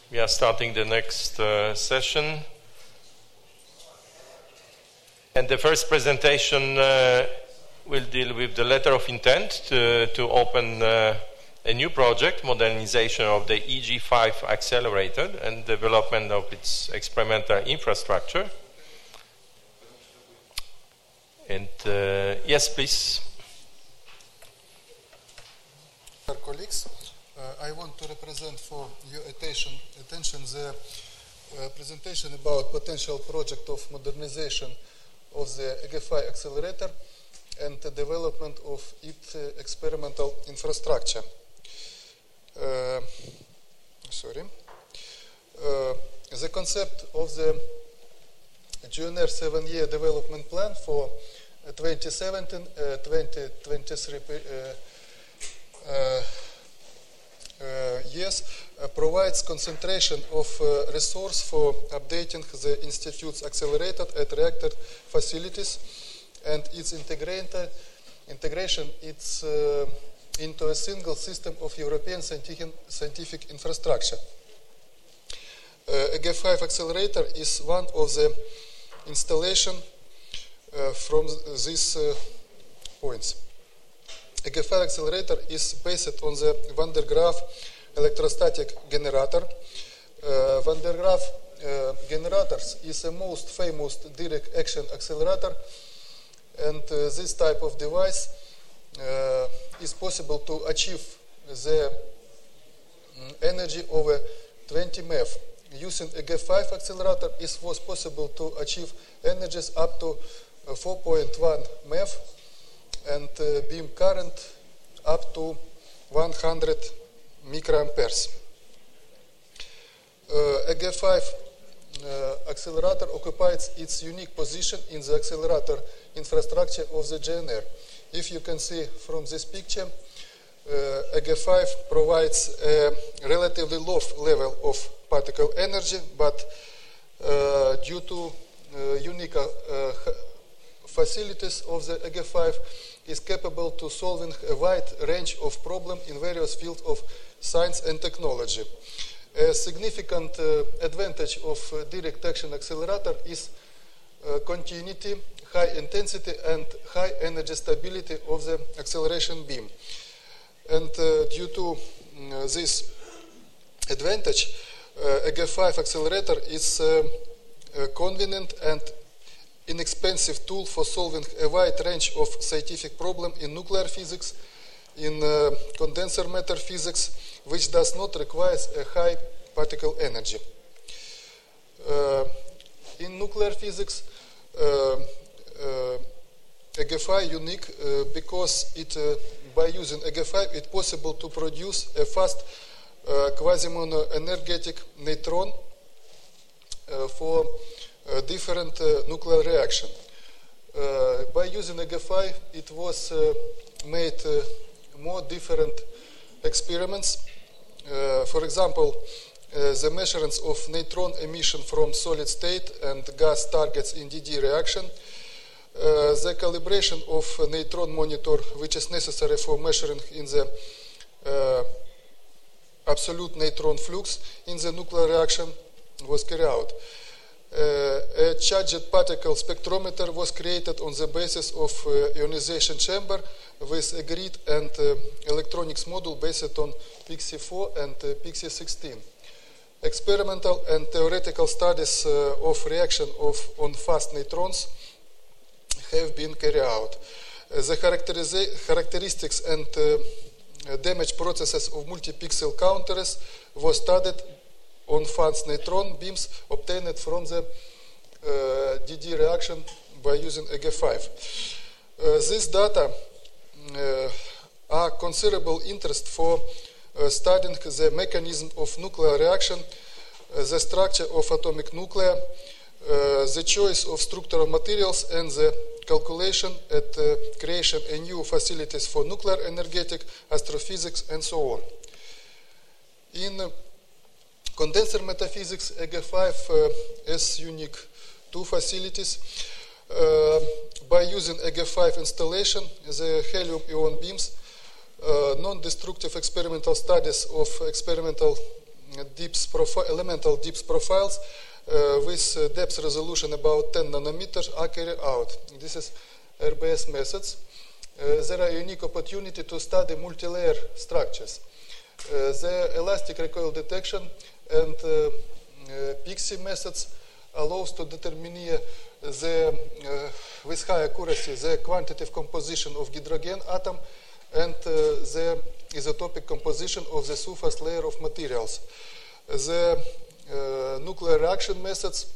We are starting the next session. And the first presentation will deal with the letter of intent to open a new project, modernization of the EG5 accelerator and development of its experimental infrastructure. And yes, please. Dear colleagues, I want to represent for your attention the presentation about potential project of modernization of the EG5 accelerator and the development of its experimental infrastructure. The concept of the GNR 7-year development plan for 2017-2023 years provides concentration of resource for updating the Institute's accelerated and reactor facilities and its integration into a single system of European scientific infrastructure. EG5 accelerator is one of the installation from these points. EG5 accelerator is based on the Van der Graaf electrostatic generator. Van der Graaf generators is the most famous direct action accelerator, and this type of device is possible to achieve the energy over 20 MeV. Using EG5 accelerator, it was possible to achieve energies up to 4.1 MeV and beam current up to 100 microamperes. EG5 accelerator occupies its unique position in the accelerator infrastructure of the GNR. If you can see from this picture, EG5 provides a relatively low level of particle energy, but due to unique facilities of the EG5 is capable to solving a wide range of problems in various fields of science and technology. A significant advantage of direct action accelerator is continuity, high intensity and high energy stability of the acceleration beam. And due to this advantage, EG5 accelerator is a convenient and inexpensive tool for solving a wide range of scientific problems in nuclear physics, in condenser matter physics, which does not require a high particle energy. In nuclear physics, EG5 unique because by using EG5 it's possible to produce a fast quasi-monoenergetic neutron for different nuclear reaction. By using EG5, it was made more different experiments. For example, the measurements of neutron emission from solid state and gas targets in DD reaction, the calibration of neutron monitor, which is necessary for measuring in the absolute neutron flux in the nuclear reaction, was carried out. A charged particle spectrometer was created on the basis of ionization chamber with a grid and electronics module based on PIXI 4 and PIXI 16. Experimental and theoretical studies of reaction on fast neutrons have been carried out. The characteristics and damage processes of multi-pixel counters was studied on fast neutron beams obtained from the DD reaction by using EG5. These data are considerable interest for studying the mechanism of nuclear reaction, the structure of atomic nuclei, the choice of structural materials, and the calculation and creation of new facilities for nuclear energetic, astrophysics, and so on. In condenser metaphysics, EG5 has unique two facilities. By using EG5 installation, the helium-ion beams, non-destructive experimental studies of experimental elemental depth profiles with depth resolution about 10 nanometers are carried out. This is RBS methods. There are unique opportunity to study multi-layer structures. The elastic recoil detection and PIXI methods allows to determine with high accuracy the quantitative composition of hydrogen atom and the isotopic composition of the surface layer of materials. The nuclear reaction methods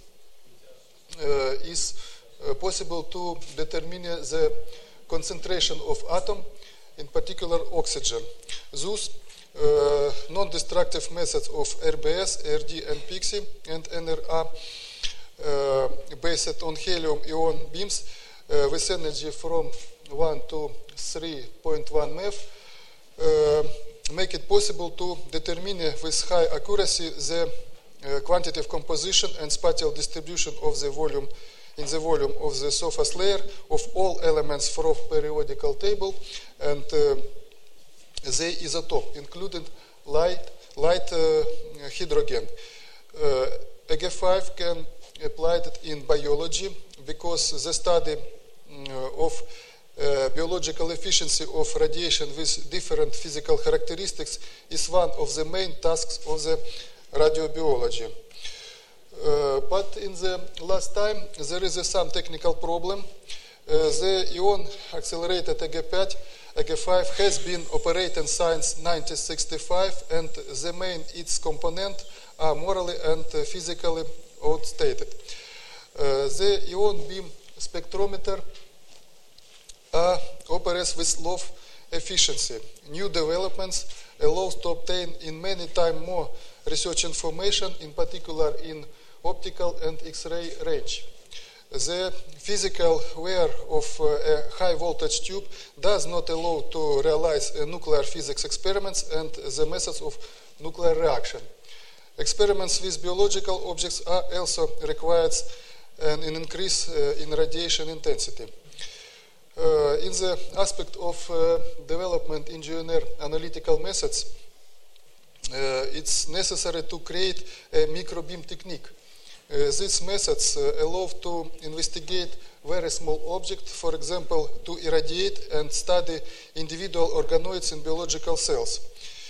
is possible to determine the concentration of atom, in particular oxygen. Thus, non-destructive methods of RBS, RD, and PIXI and NRA based on helium-ion beams with energy from 1 to 3.1 MeV make it possible to determine with high accuracy the quantitative composition and spatial distribution of the volume in the volume of the surface layer of all elements from periodical table and the isotope, including light hydrogen. EG5 can applied in biology because the study of biological efficiency of radiation with different physical characteristics is one of the main tasks of the radiobiology. But in the last time there is some technical problem. The ion accelerated EG5 has been operating since 1965 and the main its components are morally and physically outdated. The ion beam spectrometer operates with low efficiency. New developments allow to obtain in many times more research information, in particular in optical and X-ray range. The physical wear of a high voltage tube does not allow to realize nuclear physics experiments and the methods of nuclear reaction. Experiments with biological objects are also required an increase in radiation intensity. In the aspect of development engineer analytical methods, it's necessary to create a microbeam technique. These methods allow to investigate very small objects, for example, to irradiate and study individual organoids in biological cells.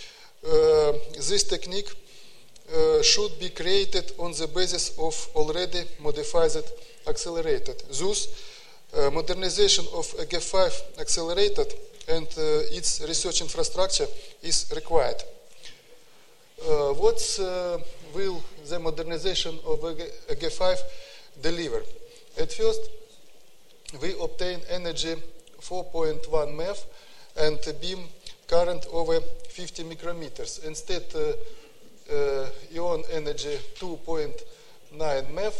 This technique should be created on the basis of already modified accelerator. Thus, modernization of EG5 accelerator and its research infrastructure is required. What will the modernization of EG5 deliver? At first, we obtain energy 4.1 MeV and beam current over 50 micrometers. Instead, ion energy 2.9 MeV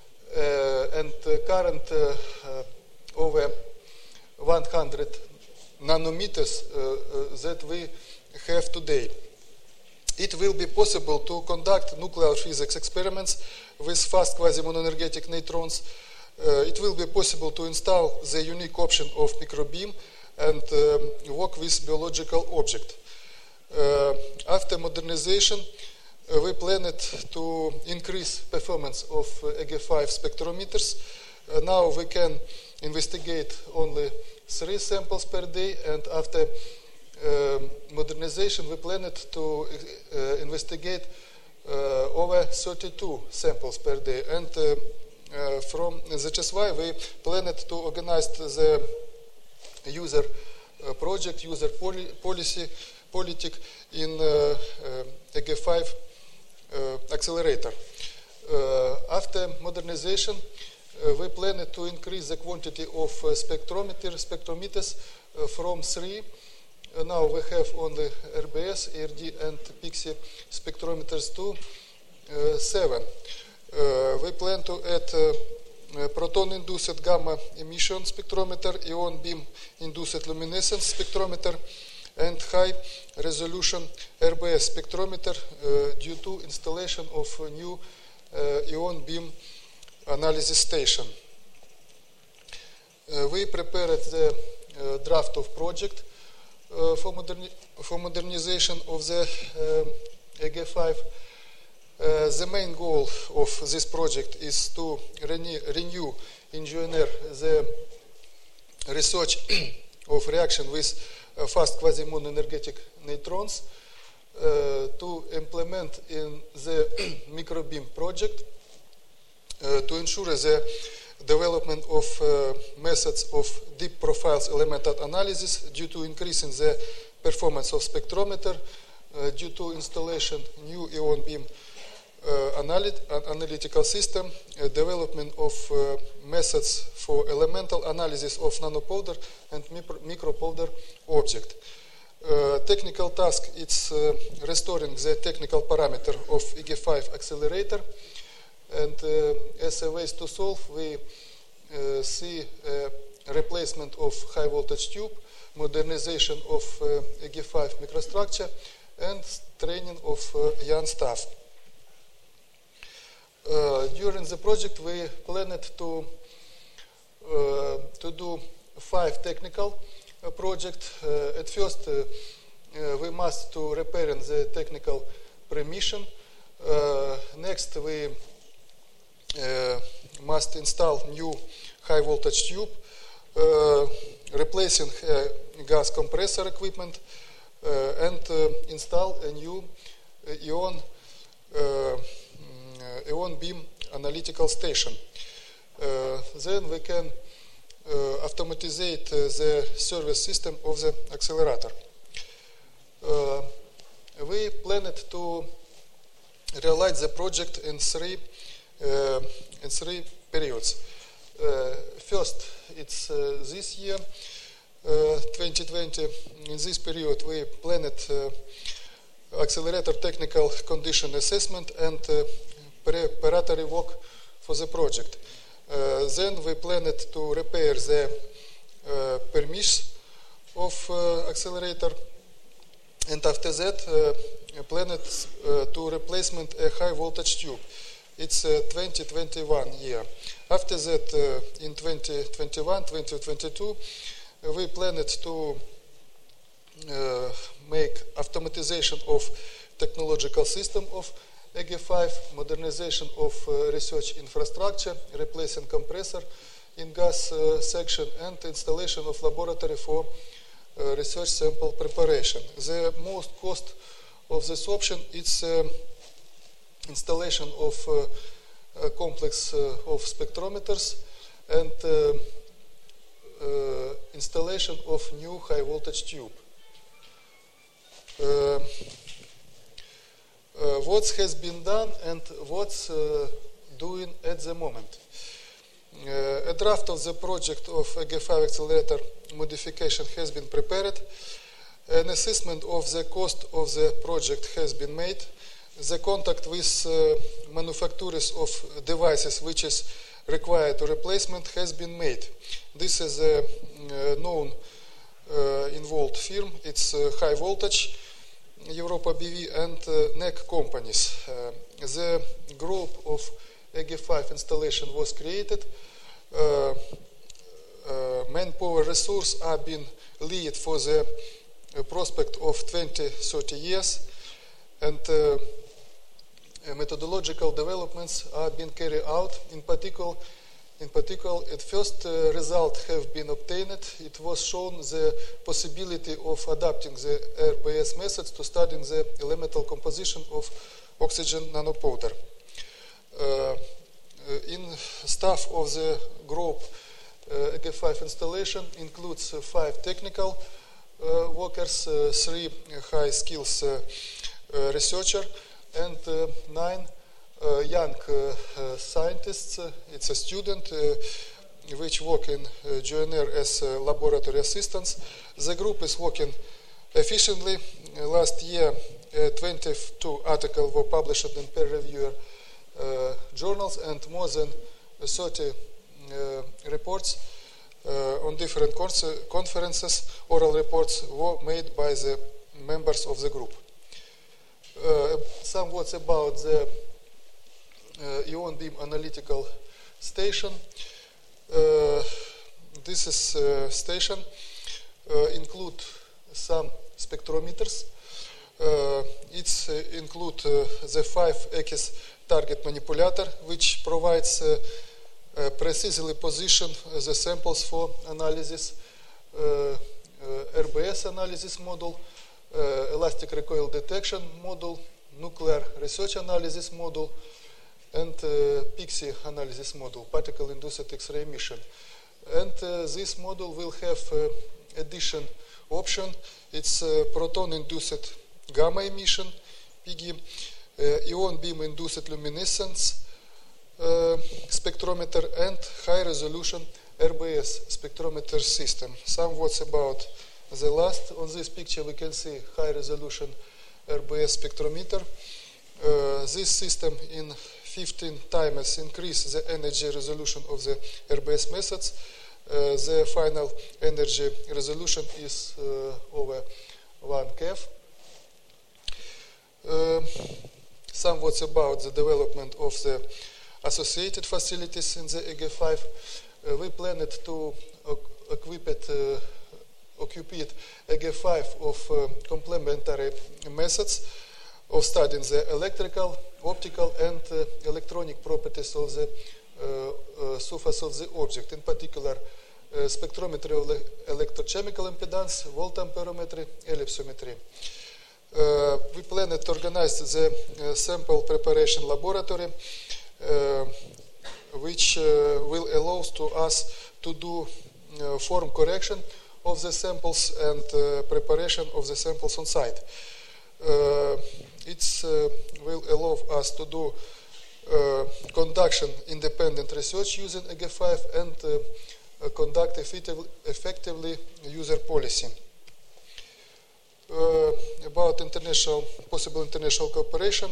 and current over 100 nanometers that we have today. It will be possible to conduct nuclear physics experiments with fast quasi-monoenergetic neutrons. It will be possible to install the unique option of microbeam and work with biological object. After modernization, we planned to increase performance of EG5 spectrometers. Now we can investigate only 3 samples per day, and after modernization we planned to investigate over 32 samples per day. And that is why we planned to organize the user project, user politic in EG5 accelerator. After modernization, we plan to increase the quantity of spectrometers from 3. Now we have only RBS, RD, and PIXI spectrometers to 7. We plan to add proton-induced gamma emission spectrometer, ion beam-induced luminescence spectrometer, and high-resolution RBS spectrometer due to installation of a new ion beam analysis station. We prepared the draft of project for modernization of the EG5. The main goal of this project is to renew in GNR the research of reaction with fast quasi-muon energetic neutrons, to implement in the microbeam project, to ensure the development of methods of deep profiles elemental analysis due to increasing the performance of spectrometer, due to installation new ion beam analytical system, development of methods for elemental analysis of nanopowder and micropowder object. Technical task is restoring the technical parameter of EG5 accelerator, and as a ways to solve, we see replacement of high voltage tube, modernization of EG5 microstructure, and training of young staff. During the project, we planned to do 5 technical projects. At first, we must to repair the technical premission. Next, we must install new high voltage tube, replacing gas compressor equipment, and install a new ion beam analytical station. Then we can automatize the service system of the accelerator. We planned to realize the project in three periods. First, it's this year, 2020. In this period, we planned accelerator technical condition assessment and preparatory work for the project. Then we planned to repair the permissions of accelerator, and after that planned to replacement a high voltage tube. It's 2021 year. After that, in 2021, 2022, we planned to make automatization of technological system of EG5, modernization of research infrastructure, replacing compressor in gas section, and installation of laboratory for research sample preparation. The most cost of this option is installation of a complex of spectrometers and installation of new high voltage tube. What has been done and what's doing at the moment. A draft of the project of EG5 accelerator modification has been prepared. An assessment of the cost of the project has been made. The contact with manufacturers of devices which is required to replacement has been made. This is a known involved firm. It's High Voltage, Europa BV, and NEC companies. The group of EG5 installation was created. Manpower resource are being laid for the prospect of 20-30 years, and methodological developments are being carried out. In particular, at first result have been obtained. It was shown the possibility of adapting the RBS methods to studying the elemental composition of oxygen nanopowder. In staff of the group, EG5 installation includes 5 technical workers, 3 high skills researchers, and 9 young scientists. It's a student which work in GNR as laboratory assistants. The group is working efficiently. Last year, 22 articles were published in peer-reviewed journals, and more than 30 reports on different conferences. Oral reports were made by the members of the group. Some words about the ion beam analytical station. This is station include some spectrometers. It's include the 5X target manipulator, which provides precisely position the samples for analysis, RBS analysis module, elastic recoil detection module, nuclear research analysis module, and PIXI analysis module, particle-induced X-ray emission. And this module will have addition option. It's proton-induced gamma emission, PIGY, ion beam-induced luminescence spectrometer, and high-resolution RBS spectrometer system. Some words about the last. On this picture we can see high-resolution RBS spectrometer. This system in 15 times increase the energy resolution of the RBS methods. The final energy resolution is over 1 keV. Some words about the development of the associated facilities in the EG5. We planned to occupy EG5 of complementary methods of studying the electrical, optical, and electronic properties of the surface of the object, in particular spectrometry of electrochemical impedance, voltamperometry, ellipsometry. We planned to organize the sample preparation laboratory, which will allow to us to do form correction of the samples and preparation of the samples on site. It will allow us to do conduction independent research using EG5 and conduct effectively user policy. About possible international cooperation,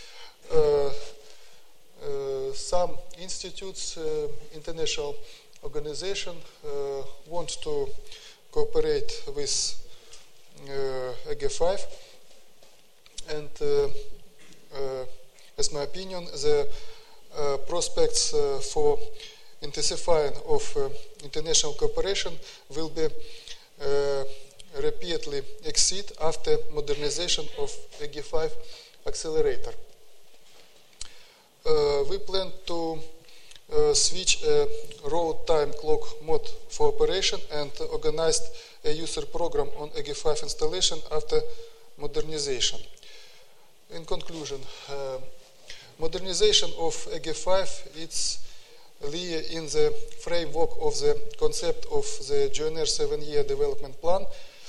some institutes, international organization want to cooperate with EG5, and as my opinion, the prospects for intensifying of international cooperation will be repeatedly exceed after modernization of EG5 accelerator. We plan to switch a road time clock mode for operation and organized a user program on EG5 installation after modernization. In conclusion, modernization of EG5 is in the framework of the concept of the GNR 7-year development plan.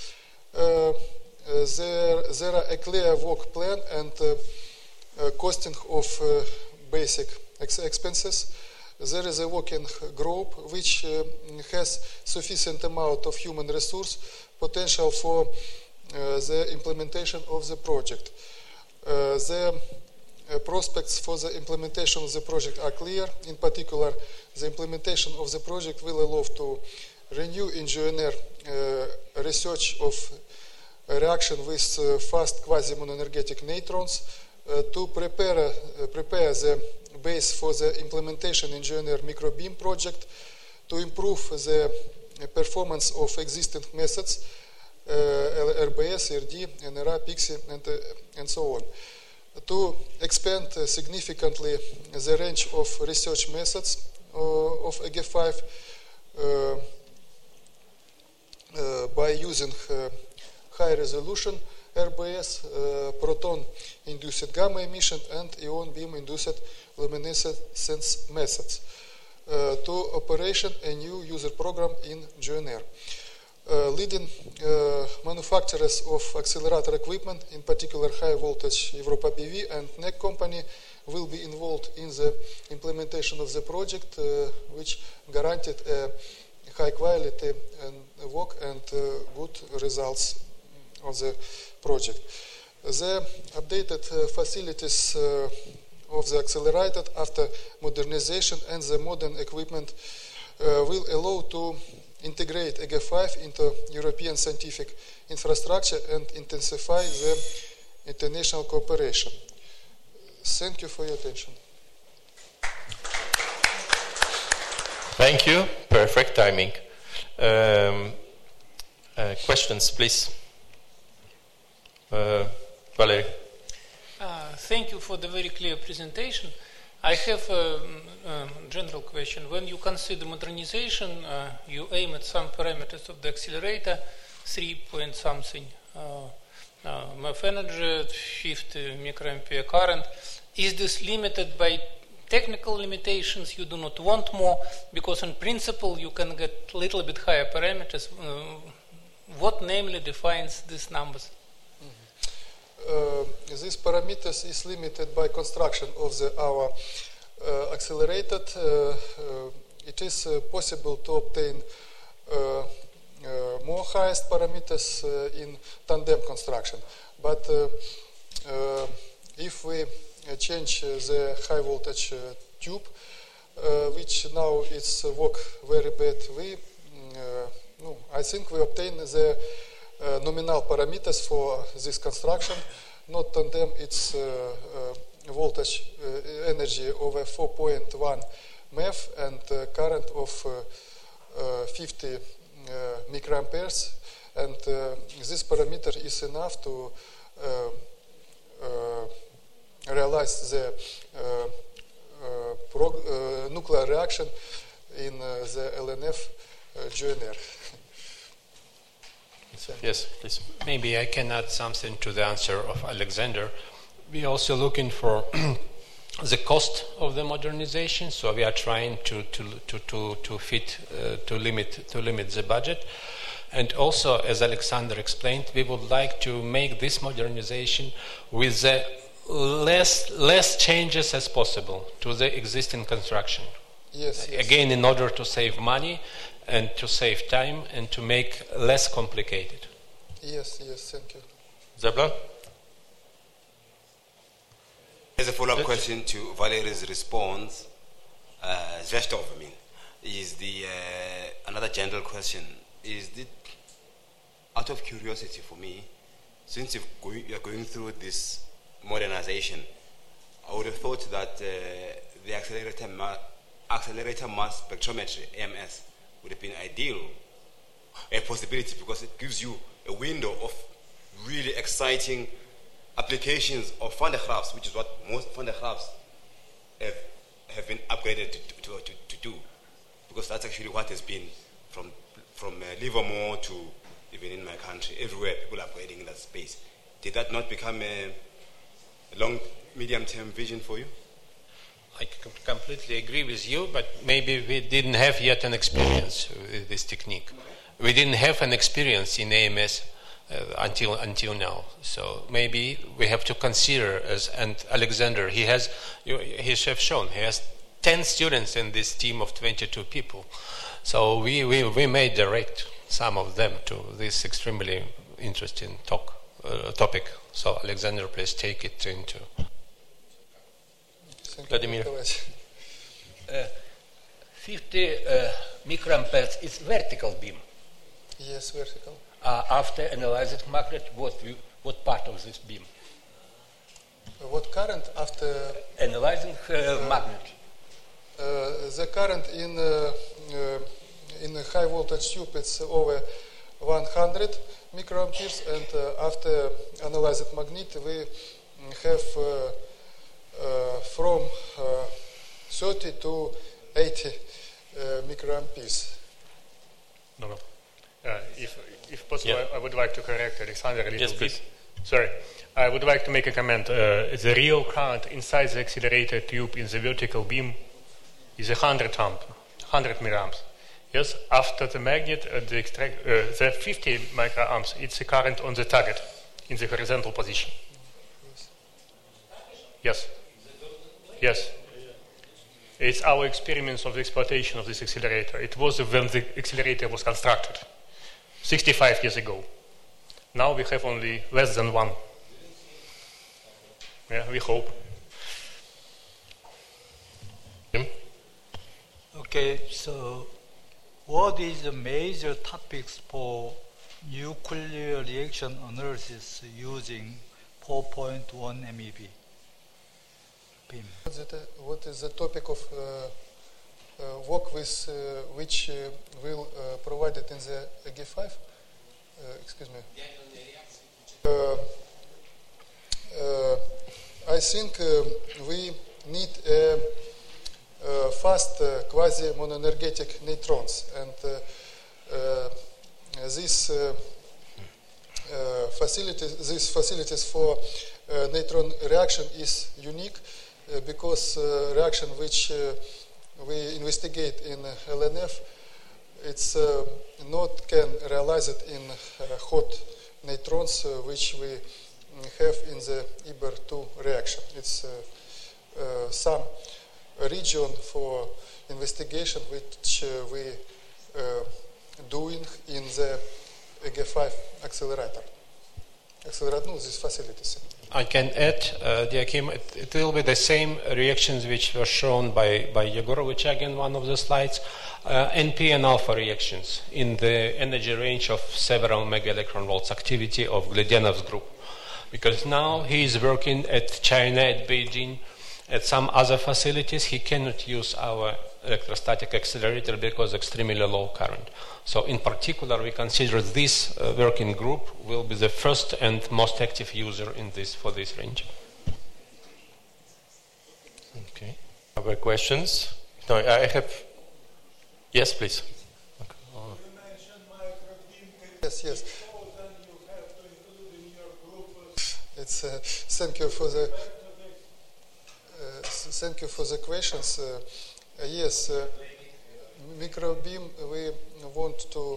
There are a clear work plan and costing of basic expenses. There is a working group which has sufficient amount of human resource potential for the implementation of the project. The prospects for the implementation of the project are clear. In particular, the implementation of the project will allow to renew in GNR research of reaction with fast quasi-monoenergetic neutrons, to prepare the base for the implementation in GNR microbeam project, to improve the performance of existing methods, RBS, RD, NRA, PIXI, and so on, to expand significantly the range of research methods of EG5 by using high resolution RBS, proton-induced gamma emission, and ion beam-induced luminescence methods, to operation a new user program in GNR. Leading manufacturers of accelerator equipment, in particular high voltage Europa PV and NEC company, will be involved in the implementation of the project, which guaranteed high quality and work and good results of the project. The updated facilities of the accelerator after modernization and the modern equipment will allow to integrate EG5 into European scientific infrastructure and intensify the international cooperation. Thank you for your attention. Thank you. Perfect timing. Questions, please. Valery. Thank you for the very clear presentation. I have a general question. When you consider modernization, you aim at some parameters of the accelerator, 3 point something MF energy, 50 microampere current. Is this limited by technical limitations? You do not want more, because in principle you can get a little bit higher parameters. What namely defines these numbers? These parameters is limited by construction of our accelerated. It is possible to obtain more highest parameters in tandem construction. But if we change the high voltage tube, which now it's work very bad, I think we obtain the nominal parameters for this construction, not tandem. It's voltage energy over 4.1 MeV and current of 50 microamperes, and this parameter is enough to realize the nuclear reaction in the LNF GNR. Yes, please. Maybe I can add something to the answer of Alexander. We're also looking for the cost of the modernization, so we are trying to limit the budget. And also, as Alexander explained, we would like to make this modernization with the less changes as possible to the existing construction. Yes. Again, in order to save money and to save time and to make less complicated. Yes, thank you. Zeblan? As a follow-up question to Valery's response, Zestov, is another general question. Is it, out of curiosity for me, since you're going through this modernization, I would have thought that the accelerator mass spectrometry, AMS, would have been ideal, a possibility, because it gives you a window of really exciting applications of Van der Graafs, which is what most Van der Graafs have been upgraded to do, because that's actually what has been from Livermore to even in my country, everywhere people are upgrading in that space. Did that not become a long, medium-term vision for you? I completely agree with you, but maybe we didn't have yet an experience with this technique. We didn't have an experience in AMS until now. So maybe we have to consider, and Alexander, he has shown, he has 10 students in this team of 22 people. So we may direct some of them to this extremely interesting topic. So Alexander, please take it into. Vladimir. 50 microamperes is vertical beam. Yes, vertical. After analyzing magnet, what part of this beam? What current after analyzing magnet? The current in a high voltage tube it's over 100 microamperes, and after analyzing magnet we have from 30 to 80 microamperes. No. If possible, I would like to correct Alexander a little bit. Please. Sorry. I would like to make a comment. The real current inside the accelerator tube in the vertical beam is 100 milliamps. Yes, after the magnet, the 50 microamps, it's a current on the target in the horizontal position. Yes. It's our experience of the exploitation of this accelerator. It was when the accelerator was constructed, 65 years ago. Now we have only less than one. Yeah, we hope. Okay, so what is the major topics for nuclear reaction analysis using 4.1 MeV beam? What is the topic of work with which will provided in the EG5? Excuse me. I think we need fast quasi-monoenergetic neutrons, and these facilities for neutron reaction is unique because reaction which we investigate in LNF, it's not can realize it in hot neutrons which we have in the IBER-2 reaction. It's some region for investigation which we doing in the EG5 accelerator. These facilities. I can add, Joachim, it will be the same reactions which were shown by Yegorovich again, one of the slides, NP and alpha reactions in the energy range of several megaelectron volts activity of Gledenov's group. Because now he is working at China, at Beijing, at some other facilities. He cannot use our electrostatic accelerator because extremely low current. So in particular, we consider this working group will be the first and most active user in this for this range. Okay. Other questions? No, I have. Yes, please. Okay. Yes. It's thank you for the questions. Yes, microbeam we want to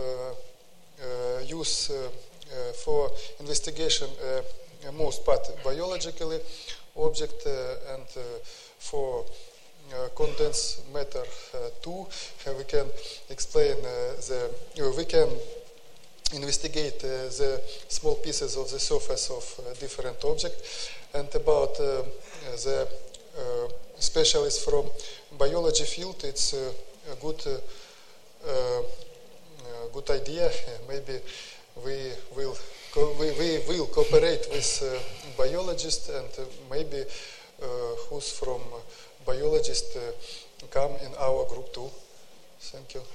use for investigation most part biologically object and for condensed matter too. We can explain we can investigate the small pieces of the surface of different objects, and about the specialists from biology field, it's a good idea. Maybe we will cooperate with biologists, and maybe who's from biologist come in our group too. Thank you.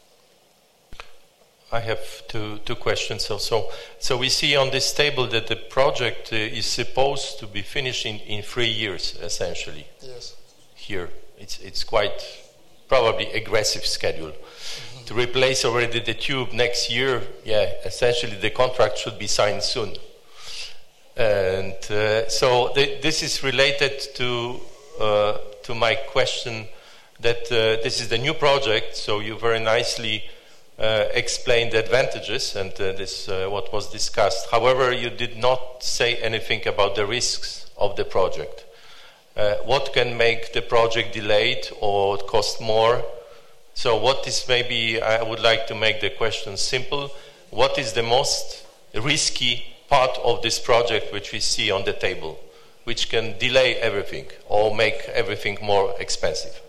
I have two questions also. So we see on this table that the project is supposed to be finished in 3 years, essentially. Yes. Here, it's quite probably aggressive schedule. Mm-hmm. To replace already the tube next year, essentially the contract should be signed soon. And so this is related to my question that this is the new project, so you very nicely explained the advantages and this what was discussed. However, you did not say anything about the risks of the project. What can make the project delayed or cost more? So what is, maybe I would like to make the question simple, what is the most risky part of this project which we see on the table, which can delay everything or make everything more expensive?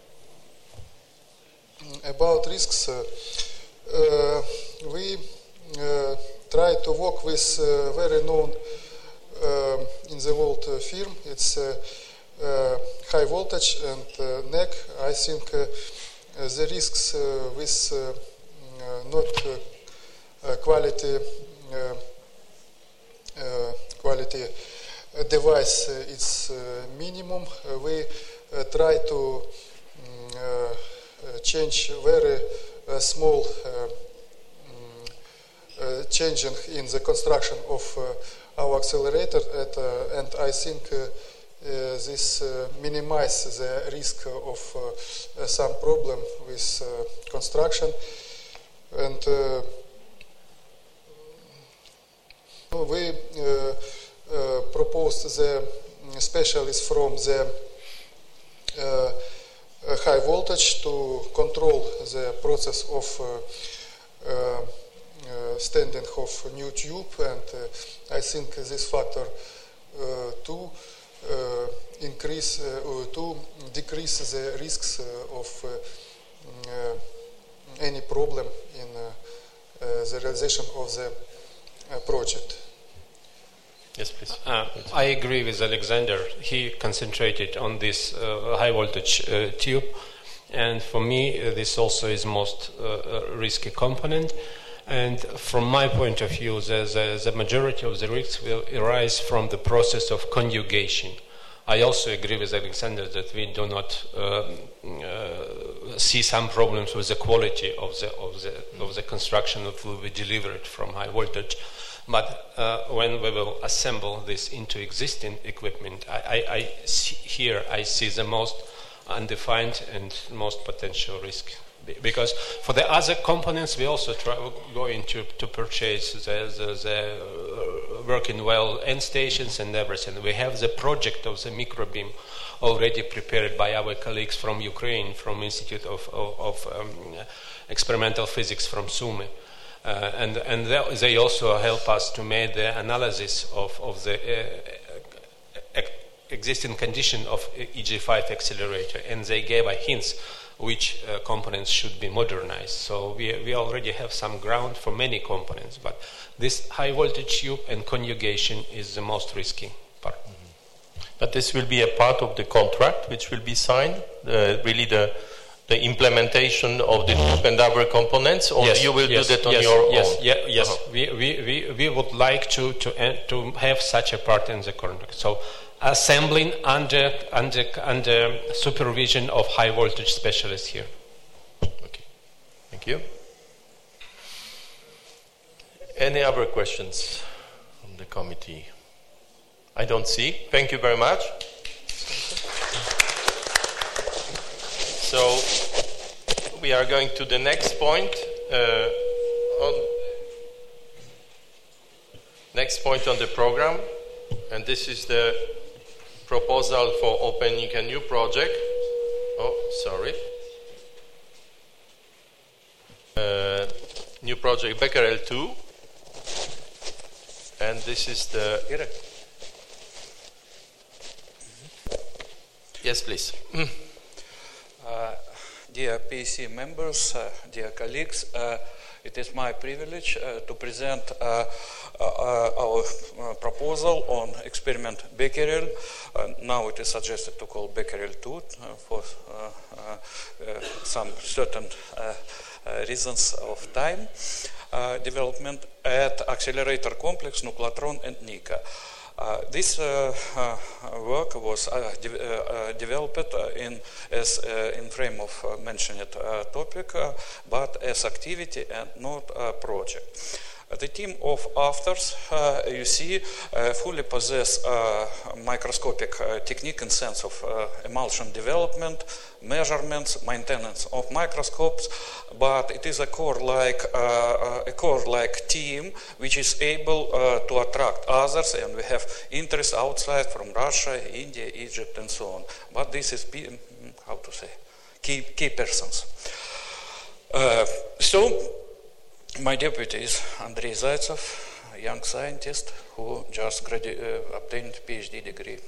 About risks, we try to work with very known in the world firm. It's high voltage and NEC. I think the risks with not quality device is minimum. We try to change very small changing in the construction of our accelerator, and I think this minimizes the risk of some problem with construction. And we proposed the specialists from the high voltage to control the process of standing of new tube, and I think this factor to decrease the risks of any problem in the realization of the project. Yes, please. I agree with Alexander. He concentrated on this high voltage tube, and for me this also is most risky component. And from my point of view, the majority of the risks will arise from the process of conjugation. I also agree with Alexander that we do not see some problems with the quality of the construction that will be delivered from high voltage. But when we will assemble this into existing equipment, I see the most undefined and most potential risk. Because for the other components, we also going to purchase the working well end stations and everything. We have the project of the microbeam already prepared by our colleagues from Ukraine, from Institute of Experimental Physics from SUME. And they also help us to make the analysis of the existing condition of EG5 accelerator, and they gave us hints which components should be modernized. So we already have some ground for many components, but this high voltage tube and conjugation is the most risky part. But this will be a part of the contract which will be signed, really the implementation of the tube and other components, or you will do that on your own? Yes. We would like to have such a part in the contract. So assembling under supervision of high voltage specialists here. Okay, thank you. Any other questions from the committee? I don't see. Thank you very much. So we are going to the next point. Next point on the program, and this is the proposal for opening a new project. New project Becquerel 2, and this is the. Yes, please. Dear PEC members, dear colleagues, it is my privilege to present our proposal on experiment Becquerel. Now it is suggested to call Becquerel 2 for some certain reasons of time. Development at Accelerator Complex, Nucleatron and NICA. This work was developed in frame of mentioned topic, but as activity and not a project. The team of authors, you see, fully possess microscopic technique in sense of emulsion development, measurements, maintenance of microscopes, but it is a core-like team which is able to attract others, and we have interest outside from Russia, India, Egypt, and so on. But this is key persons. So. My deputy is Andrei Zaitsev, a young scientist who just obtained PhD degree.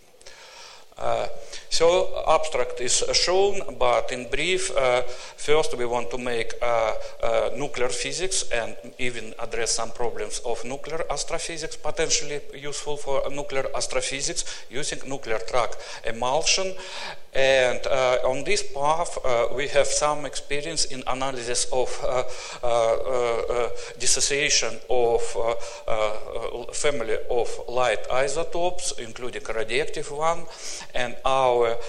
So abstract is shown, but in brief, first we want to make nuclear physics and even address some problems of nuclear astrophysics, potentially useful for nuclear astrophysics using nuclear track emulsion. And on this path, we have some experience in analysis of dissociation of family of light isotopes, including radioactive one, and our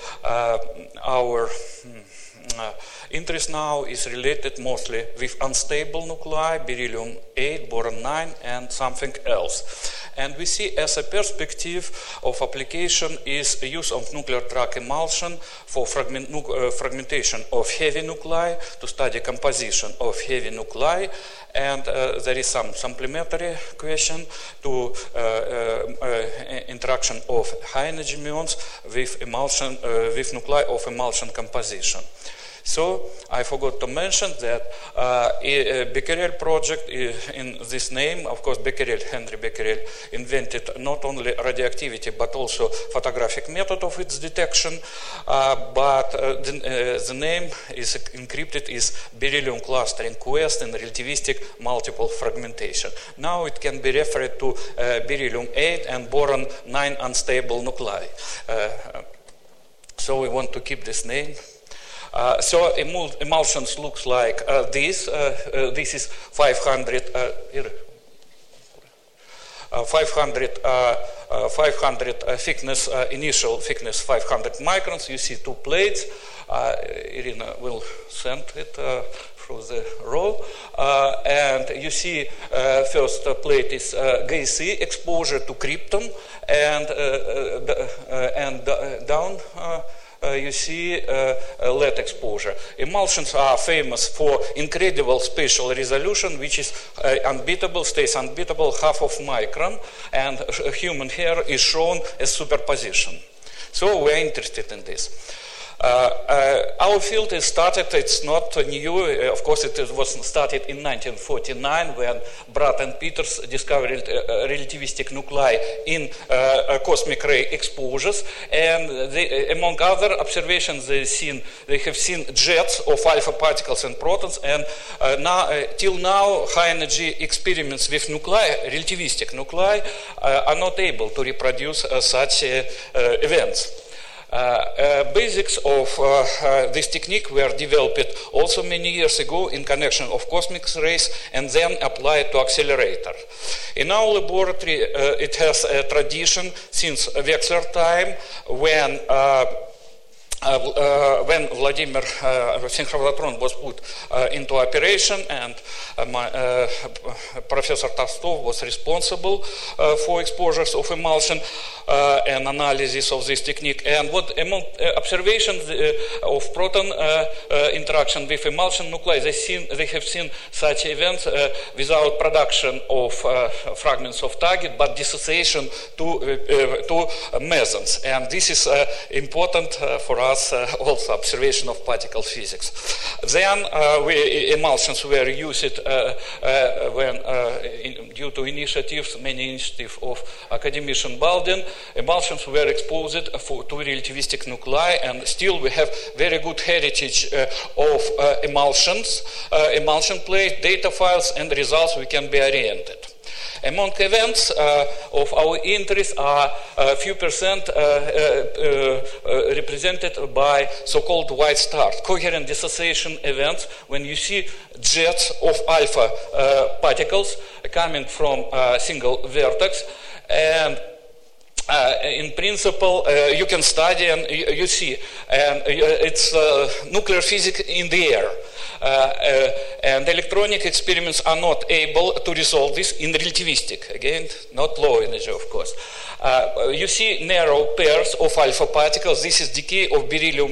interest now is related mostly with unstable nuclei, beryllium-8, boron-9, and something else. And we see as a perspective of application is use of nuclear track emulsion for fragmentation of heavy nuclei, to study composition of heavy nuclei, and there is some supplementary question to interaction of high energy muons with emulsion with nuclei of emulsion composition. So I forgot to mention that Becquerel project in this name, of course, Becquerel, Henry Becquerel, invented not only radioactivity but also photographic method of its detection. But the name is encrypted is beryllium clustering quest in relativistic multiple fragmentation. Now it can be referred to beryllium-8 and boron-9 unstable nuclei. So we want to keep this name. So emulsions looks like this. This is 500 thickness, initial thickness 500 microns. You see two plates. Irina will send it through the row. And you see first plate is GSE exposure to krypton, and down you see LED exposure. Emulsions are famous for incredible spatial resolution, which is unbeatable, stays unbeatable, half of micron, and human hair is shown as superposition. So we're interested in this. Our field is started, it's not new, of course it was started in 1949 when Bratt and Peters discovered relativistic nuclei in cosmic ray exposures, and they, among other observations they have seen jets of alpha particles and protons, and till now high energy experiments with nuclei, relativistic nuclei, are not able to reproduce such events. Basics of this technique were developed also many years ago in connection of cosmic rays and then applied to accelerator. In our laboratory, it has a tradition since Wexler time when Vladimir synchrotron was put into operation, and Professor Tostov was responsible for exposures of emulsion and analysis of this technique. And what among observations of proton interaction with emulsion nuclei, they have seen such events without production of fragments of target, but dissociation to mesons. And this is important for us. Also observation of particle physics. Then emulsions were used when, due to many initiatives of academician Baldwin, emulsions were exposed to relativistic nuclei, and still we have very good heritage of emulsions, emulsion plates, data files, and results we can be oriented. Among events of our interest are a few percent represented by so-called white stars, coherent dissociation events, when you see jets of alpha particles coming from a single vertex, and in principle, you can study and you see, and it's nuclear physics in the air. And electronic experiments are not able to resolve this in relativistic, again, not low energy, of course. You see narrow pairs of alpha particles. This is decay of beryllium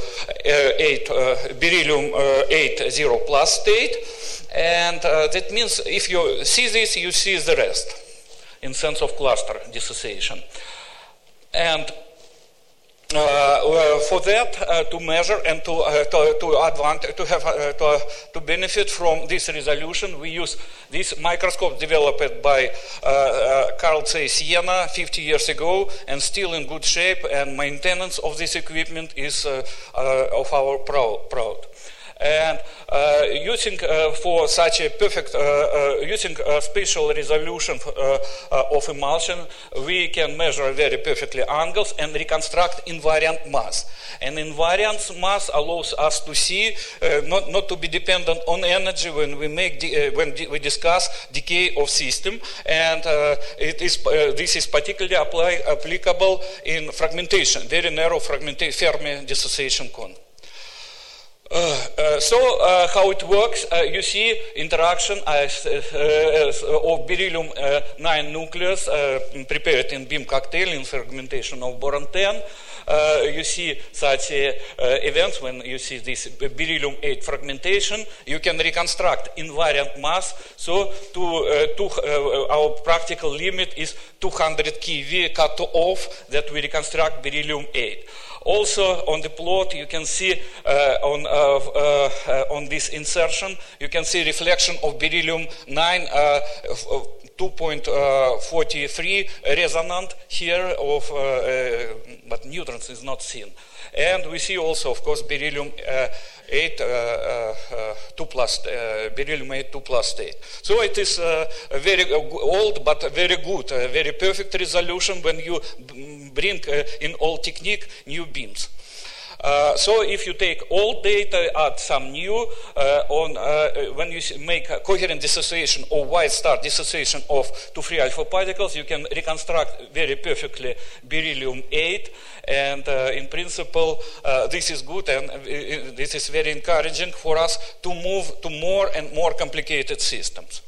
8 0 plus state, and that means if you see this, you see the rest in sense of cluster dissociation. And for that, to measure and to benefit from this resolution, we use this microscope developed by Carl Zeiss Siena 50 years ago, and still in good shape, and maintenance of this equipment is of our proud. And using for such a perfect, using spatial resolution of emulsion, we can measure very perfectly angles and reconstruct invariant mass. And invariant mass allows us to see, not to be dependent on energy when we make we discuss decay of system. And this is particularly applicable in fragmentation, very narrow fragmentation, Fermi dissociation cone. So how it works, you see interaction of beryllium 9 nucleus prepared in beam cocktail in fragmentation of boron 10. You see such events when you see this beryllium 8 fragmentation. You can reconstruct invariant mass. So our practical limit is 200 keV cut off that we reconstruct beryllium 8. Also on the plot you can see on this insertion you can see reflection of beryllium 9 2.43 resonant here of but neutrons is not seen. And we see also, of course, beryllium 8 beryllium 8 2+ state. So it is a very old but very good, very perfect resolution when you bring in all technique new beams. So if you take old data, add some new, when you make a coherent dissociation or wide star dissociation of two free alpha particles, you can reconstruct very perfectly beryllium-8, and in principle this is good, and this is very encouraging for us to move to more and more complicated systems.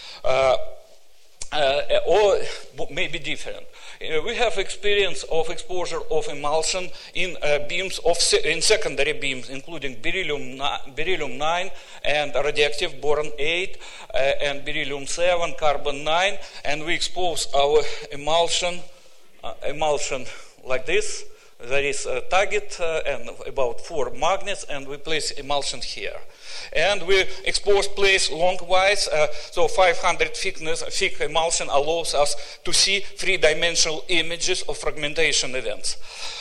Or maybe different. We have experience of exposure of emulsion in beams in secondary beams, including beryllium-9 and radioactive boron-8 and beryllium-7, carbon-9, and we expose our emulsion like this. There is a target and about 4 magnets, and we place emulsion here. And we expose place longwise, so 500 thick emulsion allows us to see 3-dimensional images of fragmentation events.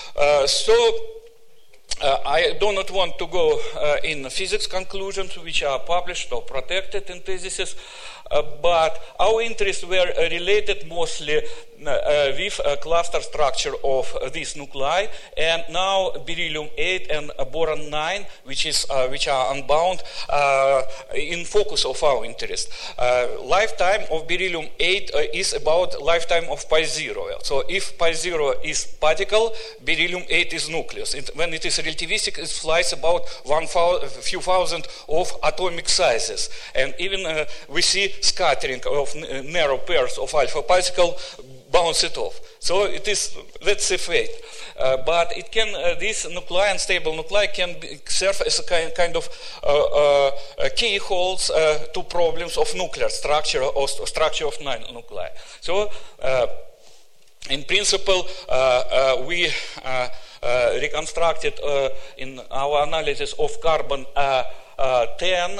I do not want to go in physics conclusions which are published or protected in theses, but our interests were related mostly with cluster structure of these nuclei, and now beryllium-8 and boron-9, which are unbound, in focus of our interest. Lifetime of beryllium-8 is about lifetime of pi0. So if pi0 is particle, beryllium-8 is nucleus. When it is relativistic, it flies about a few thousand of atomic sizes, and even we see scattering of narrow pairs of alpha particle bounce it off. So that's a fate. But it can, these nuclei, unstable nuclei, can serve as a kind of keyholes to problems of nuclear structure or structure of 9 nuclei. So in principle, we reconstructed in our analysis of carbon 10,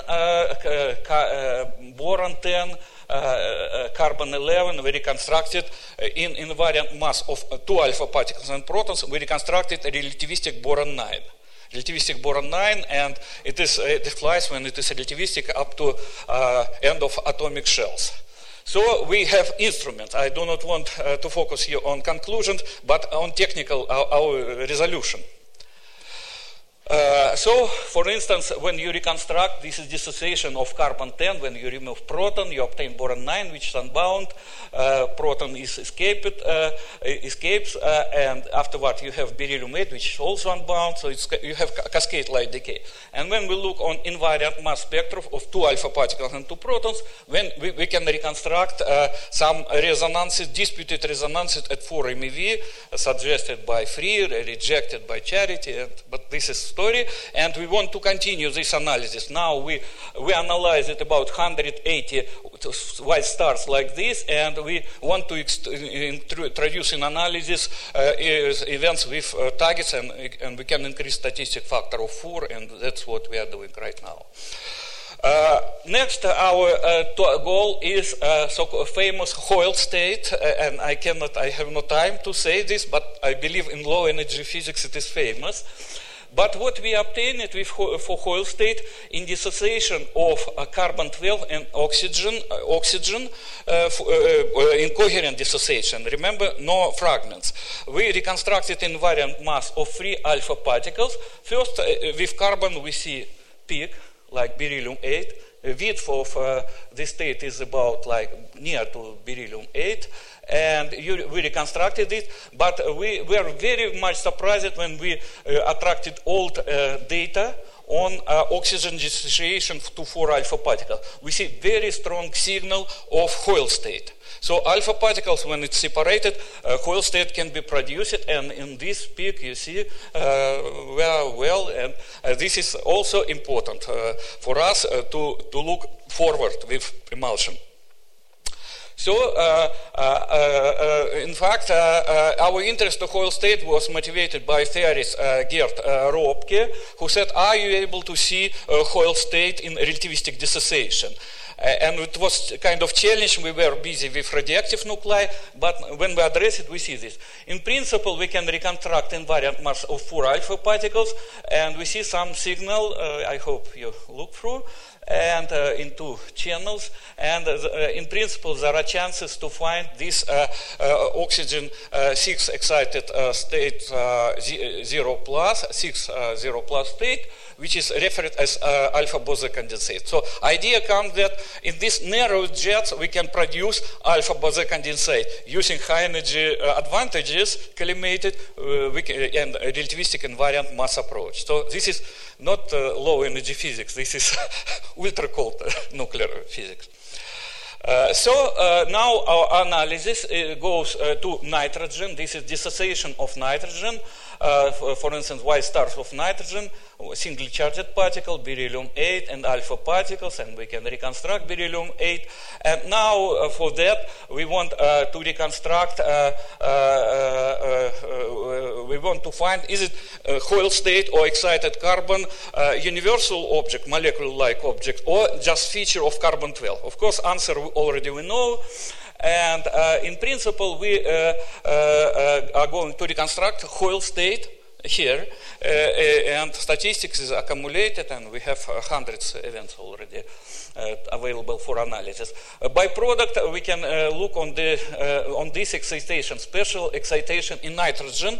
boron 10, carbon 11, we reconstructed in invariant mass of 2 alpha particles and protons, we reconstructed a relativistic boron 9. Relativistic boron 9, and it flies when it is relativistic up to end of atomic shells. So we have instruments. I do not want to focus here on conclusions, but on technical, our resolution. So, for instance, when you reconstruct, this is dissociation of carbon 10. When you remove proton, you obtain boron 9, which is unbound. Proton is escapes, and afterward you have beryllium 8, which is also unbound. So you have cascade-like decay. And when we look on invariant mass spectrum of 2 alpha particles and 2 protons, when we can reconstruct some resonances, disputed resonances at 4 MeV, suggested by Freer, rejected by Charity, but this is story, and we want to continue this analysis. Now we analyze it about 180 white stars like this, and we want to introduce in analysis events with targets, and we can increase statistic factor of 4, and that's what we are doing right now. Next, our goal is so-called famous Hoyle state, and I have no time to say this, but I believe in low energy physics it is famous. But what we obtained for Hoyle state in dissociation of carbon-12 and oxygen in coherent dissociation. Remember, no fragments. We reconstructed invariant mass of 3 alpha particles. First, with carbon we see peak, like beryllium-8. Width of this state is about near to beryllium-8. And we reconstructed it, but we were very much surprised when we attracted old data on oxygen dissociation to 4 alpha particles. We see very strong signal of Hoyle state. So alpha particles, when it's separated, Hoyle state can be produced, and in this peak you see and this is also important for us to look forward with emulsion. So, in fact, our interest in Hoyle state was motivated by theorist Gerd Röpke, who said, are you able to see Hoyle state in relativistic dissociation? And it was kind of challenge. We were busy with radioactive nuclei, but when we address it, we see this. In principle, we can reconstruct invariant mass of 4 alpha particles, and we see some signal, I hope you look through. and in 2 channels, and in principle there are chances to find this oxygen 6 excited state 0 plus, 6 0 plus state, which is referred as alpha Bose condensate. So idea comes that in these narrow jets we can produce alpha Bose condensate using high energy advantages collimated and relativistic invariant mass approach. So this is not low energy physics, this is ultra cold nuclear physics. Now our analysis goes to nitrogen. This is dissociation of nitrogen. For instance, white stars of nitrogen, singly charged particle, beryllium-8 and alpha particles, and we can reconstruct beryllium-8. And now for that we want to reconstruct, we want to find, is it Hoyle state or excited carbon, universal object, molecular-like object, or just feature of carbon-12? Of course, answer already we know. And in principle, we are going to reconstruct Hoyle state here, and statistics is accumulated, and we have hundreds of events already available for analysis. By product, we can look on this excitation, special excitation in nitrogen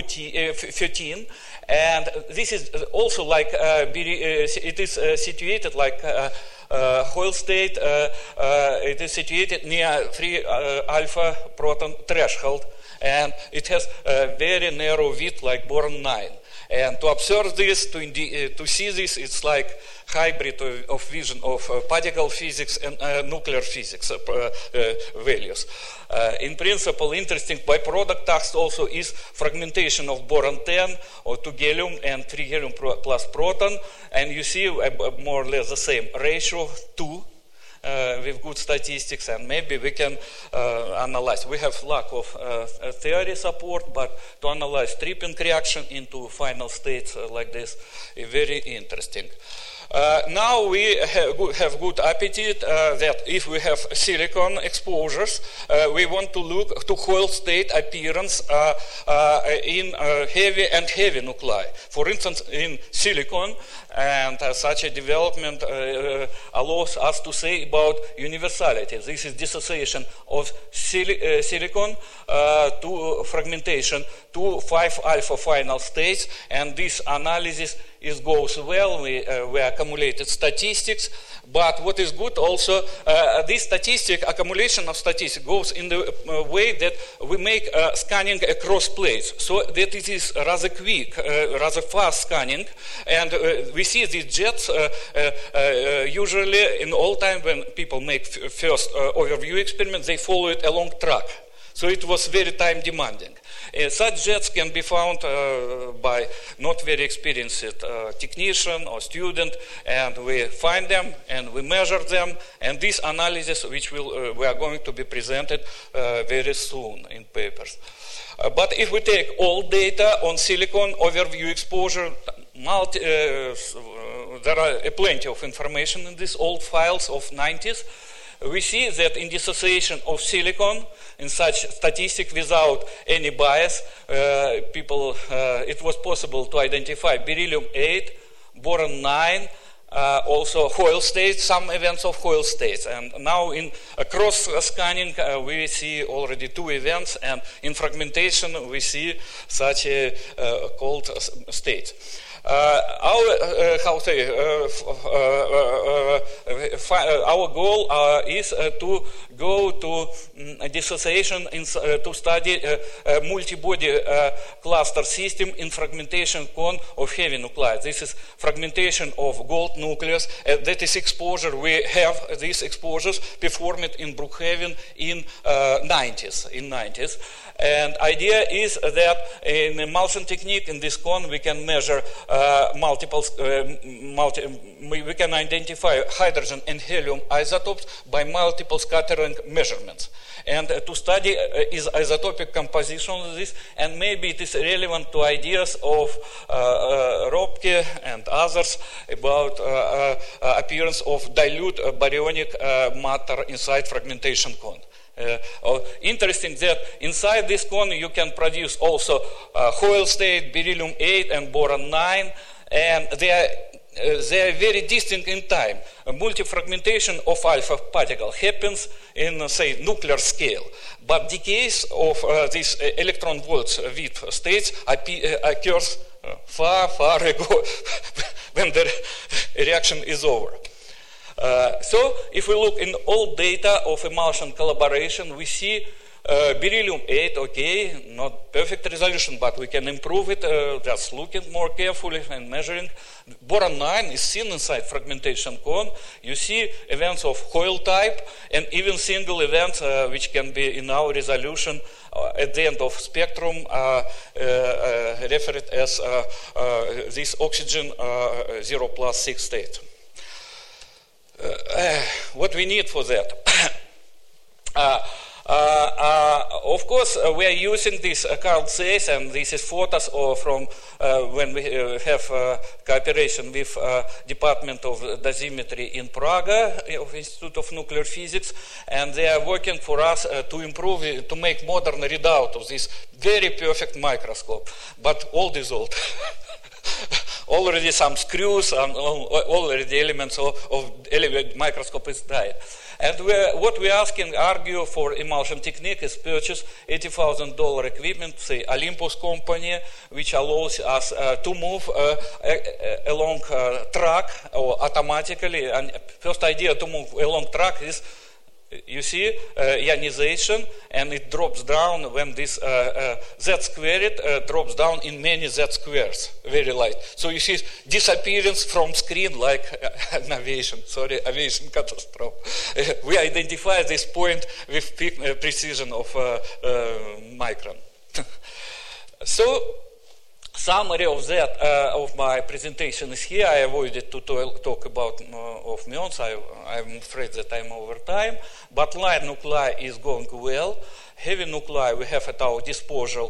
13, and this is also like it is situated like Hoyle state. It is situated near 3 alpha proton threshold, and it has a very narrow width like boron 9. And to observe this, to see this, it's like hybrid of vision of particle physics and nuclear physics values. In principle, interesting byproduct task also is fragmentation of boron 10 or 2 gallium and 3 gallium plus proton, and you see more or less the same ratio 2. With good statistics, and maybe we can analyze. We have lack of theory support, but to analyze tripping reaction into final states like this is very interesting. Now we have good appetite that if we have silicon exposures, we want to look to Hoyle state appearance in heavy nuclei. For instance, in silicon, and such a development allows us to say about universality. This is dissociation of silicon to fragmentation to 5 alpha final states, and this analysis goes well. We accumulated statistics, but what is good also, this accumulation of statistics goes in the way that we make scanning across plates, so that it is rather quick, rather fast scanning, and we see these jets usually in all time when people make first overview experiment, they follow it along track. So it was very time demanding. Such jets can be found by not very experienced technician or student, and we find them and we measure them, and this analysis which we are going to be presented very soon in papers. But if we take all data on silicon overview exposure, there are plenty of information in these old files of 90s. We see that in dissociation of silicon, in such statistic without any bias, it was possible to identify beryllium-8, boron 9, also Hoyle states, some events of Hoyle states. And now in cross scanning, we see already 2 events, and in fragmentation, we see such a cold states. Our goal is to go to dissociation to study multi-body cluster system in fragmentation cone of heavy nuclei. This is fragmentation of gold nucleus. That is exposure. We have these exposures performed in Brookhaven in 90s. And idea is that in the Malson technique in this cone we can measure we can identify hydrogen and helium isotopes by multiple scattering measurements, and to study is isotopic composition of this, and maybe it is relevant to ideas of Ropke and others about appearance of dilute baryonic matter inside fragmentation cone. Interesting that inside this cone you can produce also Hoyle state, beryllium-8 and boron 9, and they are they are very distinct in time. A multifragmentation of alpha particle happens in, say, nuclear scale. But decays of these electron volts width states occurs far, far ago when the reaction is over. So if we look in all data of emulsion collaboration, we see beryllium-8, okay, not perfect resolution, but we can improve it just looking more carefully and measuring. Boron-9 is seen inside fragmentation cone. You see events of Hoyle type and even single events which can be in our resolution at the end of spectrum referred as this oxygen 0+6 state. What we need for that? Of course, we are using this Carl Zeiss, and this is photos from when we have cooperation with Department of Dosimetry in Prague, of Institute of Nuclear Physics, and they are working for us to improve, to make modern readout of this very perfect microscope, but old is old. Already some screws, already elements of microscope is died. And what we're argue for emulsion technique is purchase $80,000 equipment, say Olympus company, which allows us to move along track or automatically. And first idea to move along track is, you see, ionization, and it drops down when this Z squared drops down in many Z squares, very light. So you see disappearance from screen like an aviation, aviation catastrophe. We identify this point with precision of micron. So, summary of that of my presentation is here. I avoided to talk about of muons. I'm afraid that I'm over time. But light nuclei is going well. Heavy nuclei we have at our disposal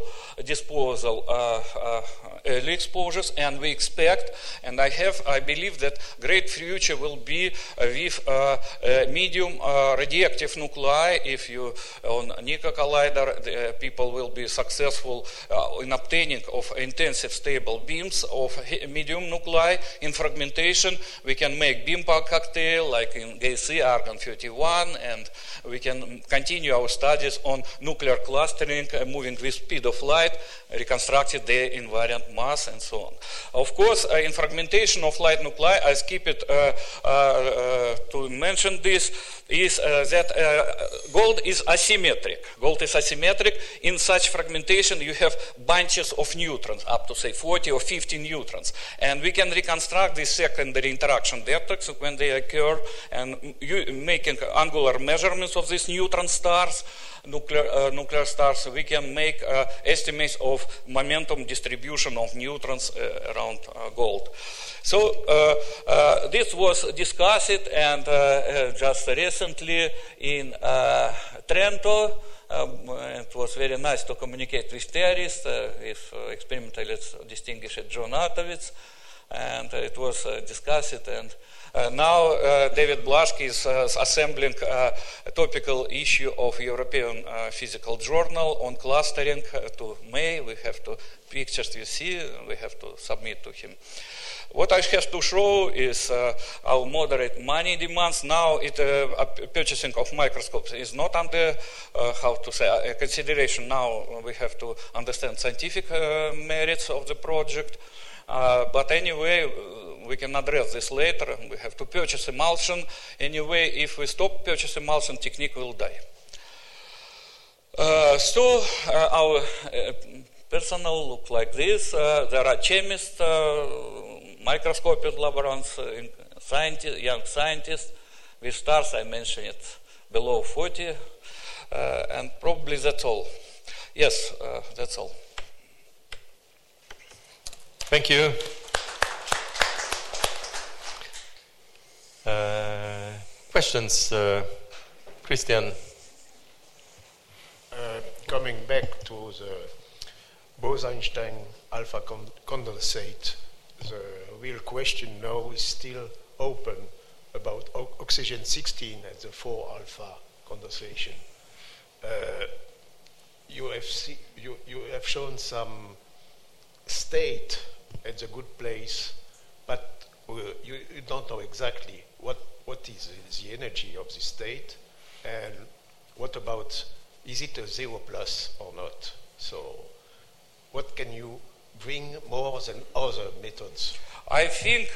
early exposures, and we expect, and I believe that great future will be with medium radioactive nuclei. If you on Nika collider, people will be successful in obtaining of intensive stable beams of medium nuclei. In fragmentation, we can make beam pack cocktail like in GAC argon-31, and we can continue our studies on nuclear clustering, moving with speed of light, reconstructed their invariant mass, and so on. Of course, in fragmentation of light nuclei, I skip it to mention this, is that gold is asymmetric. Gold is asymmetric. In such fragmentation, you have bunches of neutrons, up to say 40 or 50 neutrons. And we can reconstruct these secondary interaction vertex when they occur, and making angular measurements of these neutron stars, nuclear stars, we can make estimates of momentum distribution of neutrons around gold. So this was discussed, and just recently in Trento. It was very nice to communicate with theorists, with experimentalists distinguished John Atowitz, and it was discussed. And now David Blaschke is assembling a topical issue of European Physical Journal on clustering to May. We have to pictures you see, we have to submit to him. What I have to show is our moderate money demands. Now, purchasing of microscopes is not under, consideration. Now we have to understand scientific merits of the project. But anyway, we can address this later. We have to purchase emulsion. Anyway, if we stop purchasing emulsion, technique will die. So our personnel look like this. There are chemists, microscopic laborants, scientists, young scientists. With stars, I mentioned it, below 40. And probably that's all. Yes, that's all. Thank you. Questions, Christian? Coming back to the Bose-Einstein alpha condensate, the real question now is still open about oxygen 16 at the 4 alpha condensation. You have shown some state at the good place, but you don't know exactly what is the energy of the state, and what about, is it a 0 plus or not? So what can you bring more than other methods? I think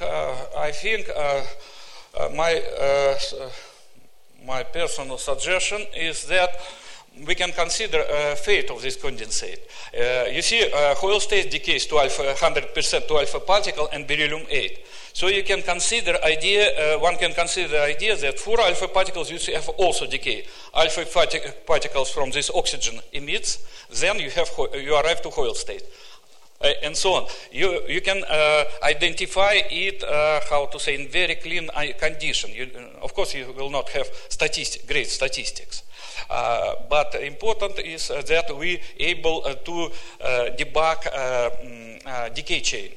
my personal suggestion is that we can consider fate of this condensate. You see, Hoyle state decays to 100% to alpha particle and beryllium-8. So you can consider one can consider the idea that 4 alpha particles you have also decay. Alpha particles from this oxygen emits, then you arrive to Hoyle state. And so on. You can identify it, in very clean condition. Of course, you will not have great statistics. But important is that we able to debug decay chain,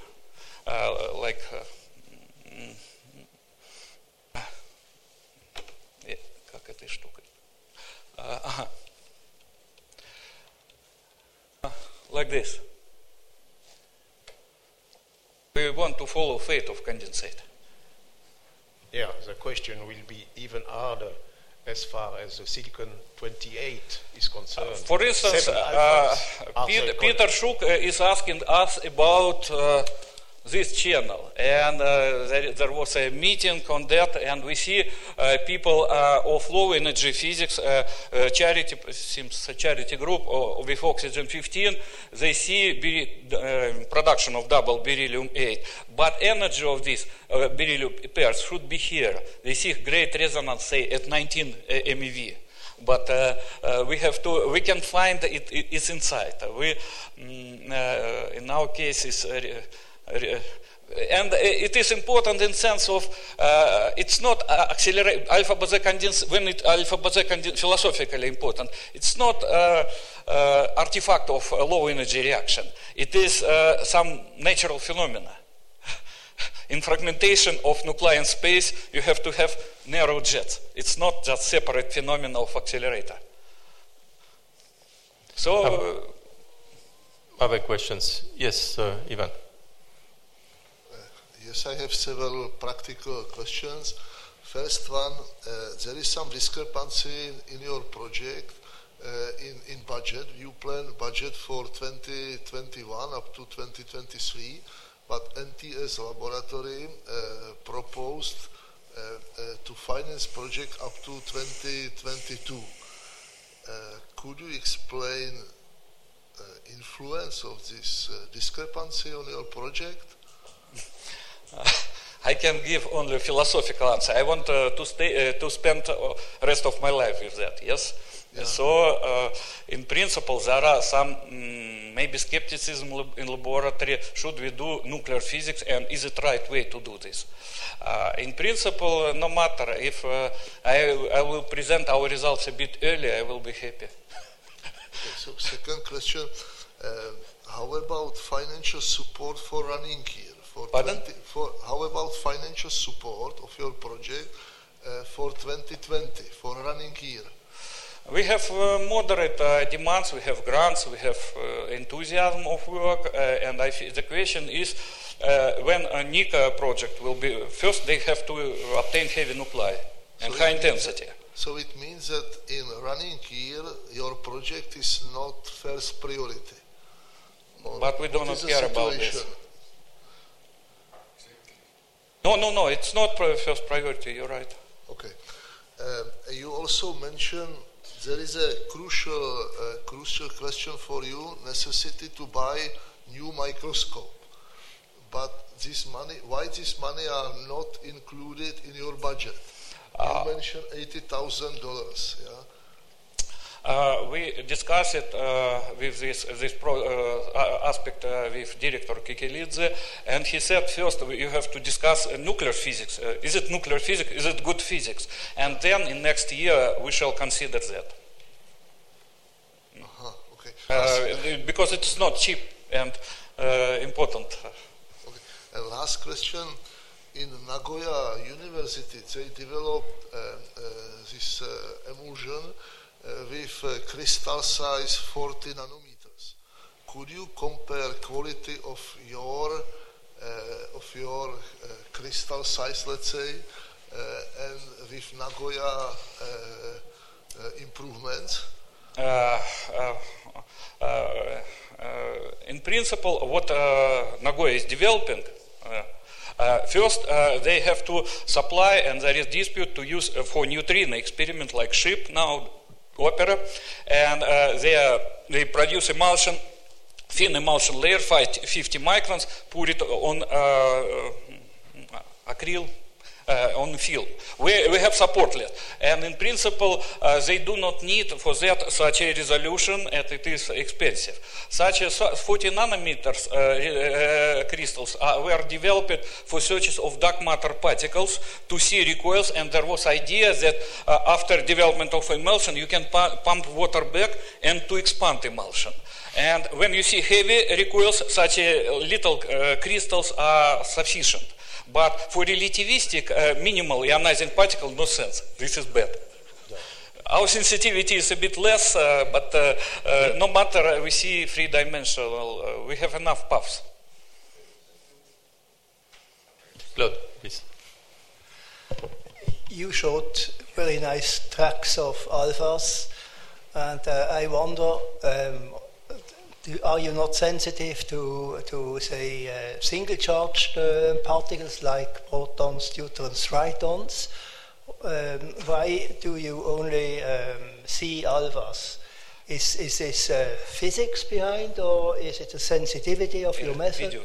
как этой штукой? Like this. We want to follow fate of condensate. Yeah, the question will be even harder as far as the silicon-28 is concerned. For instance, Peter Schuck is asking us about this channel, and there was a meeting on that, and we see people of low energy physics, charity group with oxygen 15, they see production of double beryllium-8, but energy of these beryllium pairs should be here. They see great resonance, say at 19 MeV. But we can find it's inside. In our case, and it is important in sense of it's not accelerate alpha Bose condensate when it alpha Bose philosophically important. It's not artifact of a low energy reaction. It is some natural phenomena. In fragmentation of nuclei in space, you have to have narrow jets. It's not just separate phenomena of accelerator. So, other questions? Yes, Ivan. Yes, I have several practical questions. First one, there is some discrepancy in your project in budget. You plan budget for 2021 up to 2023, but NTS laboratory proposed to finance project up to 2022. Could you explain influence of this discrepancy on your project? I can give only a philosophical answer. I want to spend the rest of my life with that, yes? Yeah. So, in principle, there are some maybe skepticism in laboratory. Should we do nuclear physics, and is it right way to do this? In principle, no matter if I will present our results a bit earlier, I will be happy. Okay, so second question, how about financial support for running gear? How about financial support of your project for 2020 for running year? We have moderate demands, we have grants, we have enthusiasm of work, and the question is when a NICA project will be, first they have to obtain heavy nuclei and high intensity. So it means that in running year your project is not first priority. But we do not care about this. No, it's not first priority, you're right. Okay. You also mentioned there is a crucial question for you, necessity to buy new microscope. But why this money are not included in your budget? You mentioned $80,000, yeah? We discussed it with this aspect with Director Kikilidze, and he said first you have to discuss nuclear physics. Is it nuclear physics? Is it good physics? And then in next year we shall consider that. Okay. Because it's not cheap and important. Okay. And last question. In Nagoya University, they developed this emulsion with crystal size 40 nanometers. Could you compare quality of your crystal size, let's say, and with Nagoya improvements? In principle, what Nagoya is developing, first they have to supply, and there is dispute to use for neutrino experiment like SHIP now, Opera, and they produce emulsion, thin emulsion layer, 50 microns, put it on acryl on film. We have support led, and in principle they do not need for that such a resolution, and it is expensive. Such as 40 nanometers crystals were developed for searches of dark matter particles to see recoils, and there was idea that after development of emulsion you can pump water back and to expand emulsion. And when you see heavy recoils, such little crystals are sufficient. But for relativistic, minimal ionizing particle, no sense. This is bad. Our sensitivity is a bit less, but no matter, we see three-dimensional. We have enough paths. Claude, please. You showed very nice tracks of alphas, and I wonder, are you not sensitive to say, single-charged particles like protons, neutrons, tritons? Why do you only see alphas? Is this physics behind, or is it a sensitivity of your method?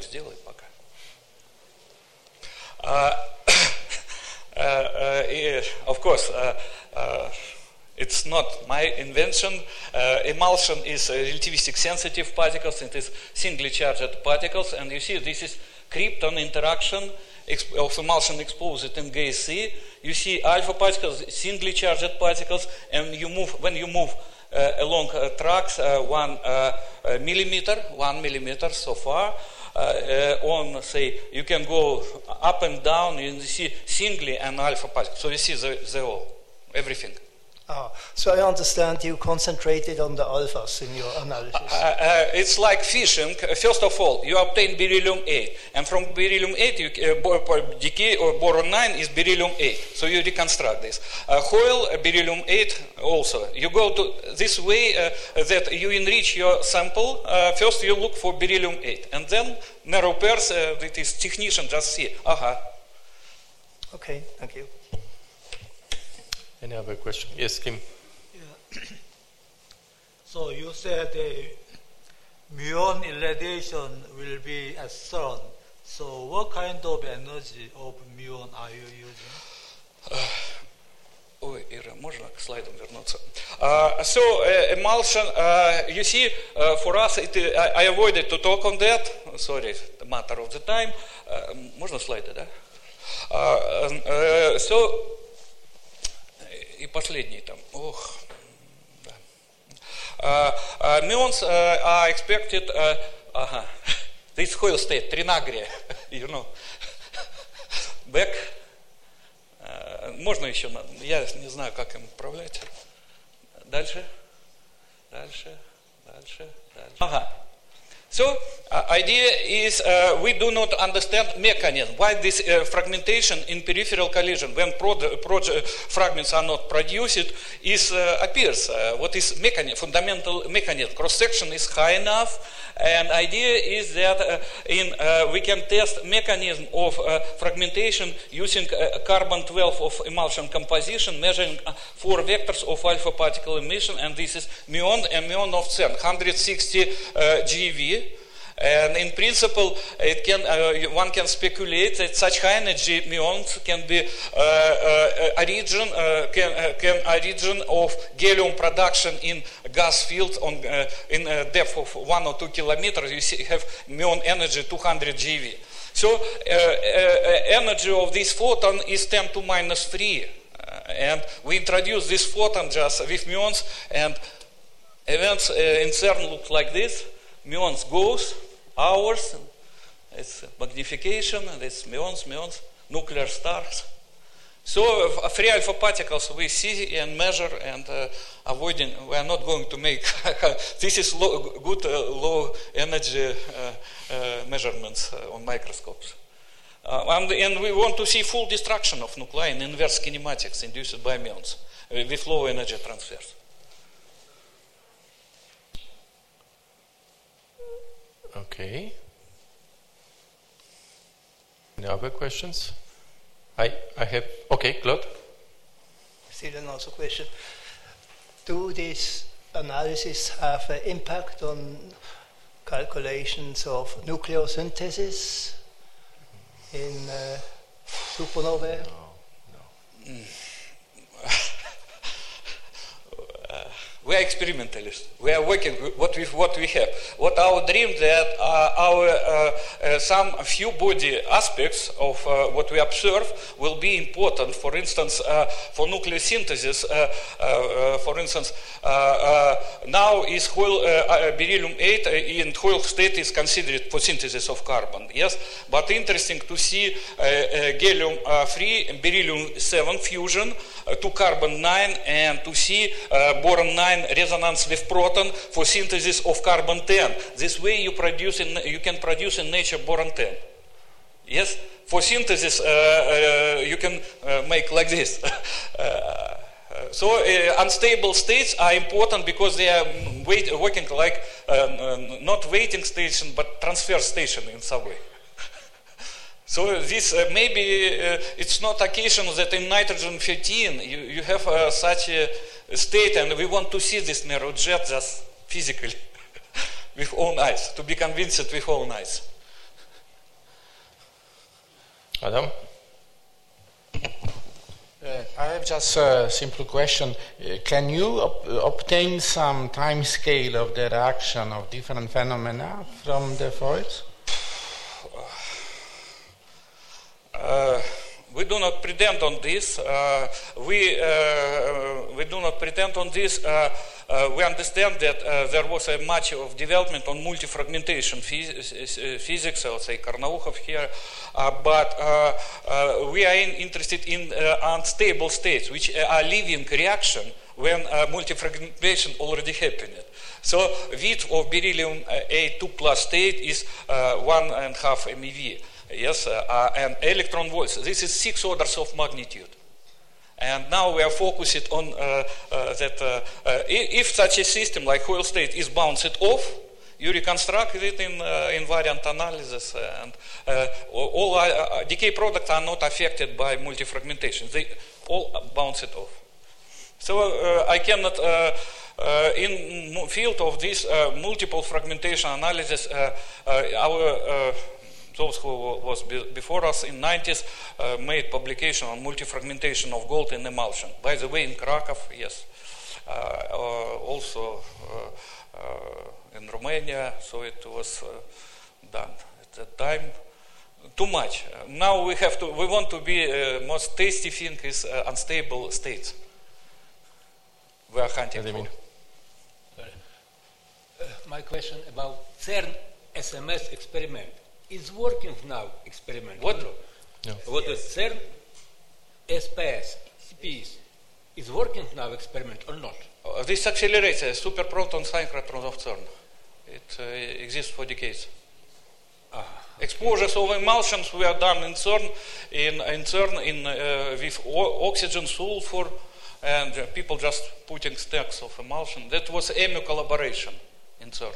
Of course. It's not my invention. Emulsion is relativistic sensitive particles. It is singly charged particles. And you see, this is krypton interaction of emulsion exposed in GSE. You see alpha particles, singly charged particles, and when you move along tracks 1 millimeter so far, on, say, you can go up and down, and you see singly and alpha particles. So you see the all, everything. So I understand you concentrated on the alphas in your analysis. It's like fishing. First of all, you obtain beryllium-8, and from beryllium-8, decay or boron-9 is beryllium-8. So you reconstruct this. Hoyle, beryllium-8 also. You go to this way that you enrich your sample. First you look for beryllium-8, and then narrow pairs, it is technician just see. Okay, thank you. Any other question? Yes, Kim. Yeah. So you said muon irradiation will be at CERN. So what kind of energy of muon are you using? Ой, Ира, можно к слайдам вернуться? So emulsion, you see, for us, I avoided to talk on that. Sorry, the matter of the time. Можно слайды, да? So и последний там. Muons are expected. This Hoyle state, Trinagria, you know. Back. Можно еще, я не знаю, как им управлять. Дальше. So, idea is we do not understand mechanism. Why this fragmentation in peripheral collision, when fragments are not produced, appears. What is fundamental mechanism? Cross-section is high enough, and idea is that we can test mechanism of fragmentation using carbon-12 of emulsion composition, measuring 4 vectors of alpha particle emission, and this is muon and muon of CERN, 160 GeV. And in principle, one can speculate that such high energy muons can be origin of gallium production in gas fields in a depth of 1 or 2 kilometers. You have muon energy 200 GeV. So energy of this photon is 10 to minus 3, and we introduce this photon just with muons, and events in CERN look like this. Muons goes. Hours, it's magnification, and it's muons, nuclear stars. So free alpha particles we see and measure and avoiding. We are not going to make. This is good low energy measurements on microscopes. And we want to see full destruction of nuclei in inverse kinematics induced by muons with low energy transfers. Okay. Any other questions? I have. Okay, Claude. Still another question. Do these analysis have an impact on calculations of nucleosynthesis in supernovae? No. We are experimentalists. We are working with what we have. What our dream that our some few body aspects of what we observe will be important. For instance, for nucleosynthesis. For instance, now is whole beryllium-8 in whole state is considered for synthesis of carbon. Yes, but interesting to see gallium-3 beryllium-7 fusion to carbon-9 and to see boron-9 resonance with proton for synthesis of carbon-10. This way you can produce in nature boron-10. Yes, for synthesis you can make like this. So unstable states are important because they are working like not waiting station but transfer station in some way. So this maybe it's not occasion that in nitrogen 13 you have such a state, and we want to see this narrow jet just physically with own eyes, to be convinced with own eyes. Adam? I have just a simple question. Can you obtain some time scale of the reaction of different phenomena from the foils? We do not pretend on this. We do not pretend on this. We understand that there was a much of development on multifragmentation physics, I would say Karnaухov here, but we are interested in unstable states, which are living reaction when multifragmentation already happened. So width of beryllium A2 plus state is 1.5 MeV. Yes, and electron volts. This is 6 orders of magnitude. And now we are focused on that if such a system like whole state is bounced off, you reconstruct it in invariant analysis, and all decay products are not affected by multifragmentation. They all bounce it off. So I cannot, in field of this multiple fragmentation analysis, those who was before us in 90s made publication on multifragmentation of gold in emulsion. By the way, in Krakow, yes. Also in Romania, so it was done at that time. Too much. Now we want to be most tasty thing is unstable states. We are hunting for. My question about CERN SMS experiment. Is working now experiment. What? No. What is CERN SPS is working now experiment or not? This accelerates a super proton synchrotron of CERN. It exists for decades. Okay. Exposures of emulsions were done in CERN with oxygen, sulfur, and people just putting stacks of emulsion. That was EMU collaboration in CERN.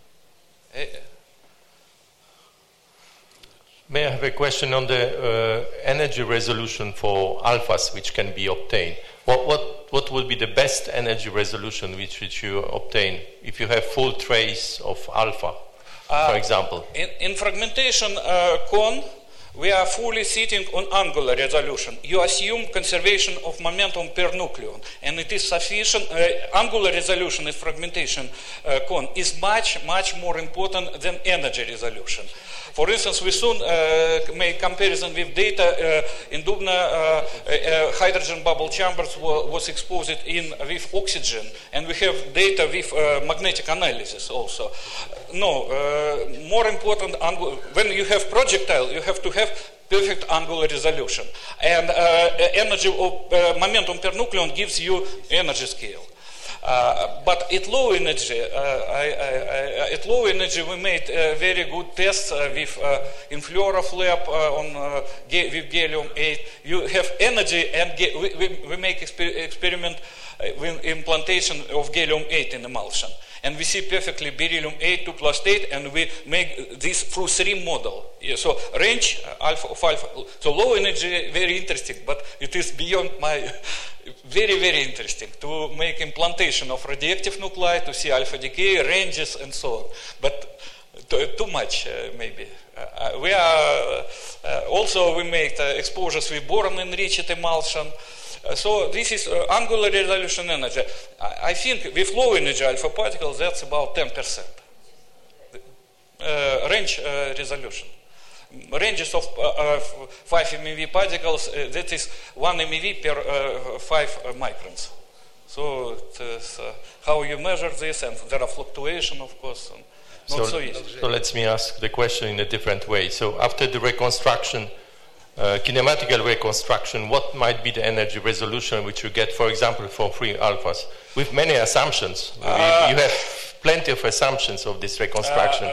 May I have a question on the energy resolution for alphas which can be obtained? What would be the best energy resolution which you obtain if you have full trace of alpha, for example? In fragmentation cone, we are fully sitting on angular resolution. You assume conservation of momentum per nucleon, and it is sufficient. Angular resolution in fragmentation cone is much more important than energy resolution. For instance, we soon make comparison with data in Dubna. Hydrogen bubble chambers was exposed with oxygen, and we have data with magnetic analysis also. No, more important, when you have projectile, you have to have perfect angular resolution, and energy of momentum per nucleon gives you energy scale. But at low energy, we made very good tests with in Fluorov lab with gallium-8. You have energy, and we make experiment with implantation of gallium-8 in emulsion. And we see perfectly beryllium-8, 2 plus 8, and we make this through 3 model. So range, alpha of alpha. So low energy, very interesting, but it is beyond my, very, very interesting to make implantation of radioactive nuclei, to see alpha decay, ranges, and so on. But too much, maybe. We are, also we make exposures with boron-enriched emulsion. So this is angular resolution energy. I think with low energy alpha particles, that's about 10%. Range resolution. Ranges of 5 MeV particles, that is 1 MeV per 5 microns. So it's, how you measure this, and there are fluctuations, of course, and not so easy. So let me ask the question in a different way. So after the reconstruction, kinematical reconstruction, what might be the energy resolution which you get, for example, from 3 alphas? With many assumptions. You have plenty of assumptions of this reconstruction.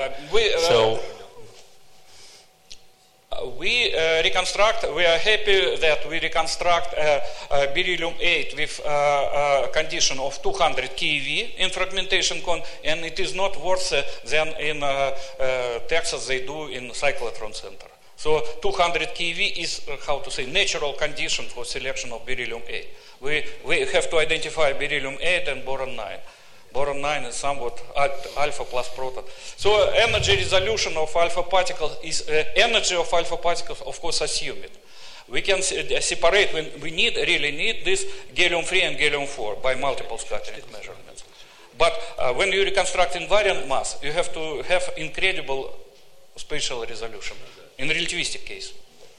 We reconstruct, we are happy that we reconstruct beryllium-8 with condition of 200 keV in fragmentation cone, and it is not worse than in Texas they do in cyclotron center. So 200 keV is, how to say, natural condition for selection of beryllium-8. We have to identify beryllium-8 and boron-9. Boron-9 is somewhat alpha plus proton. So energy resolution of alpha particles is energy of alpha particles, of course, assumed. We can separate when we really need this gallium-3 and gallium-4 by multiple scattering measurements. But when you reconstruct invariant mass, you have to have incredible spatial resolution in relativistic case.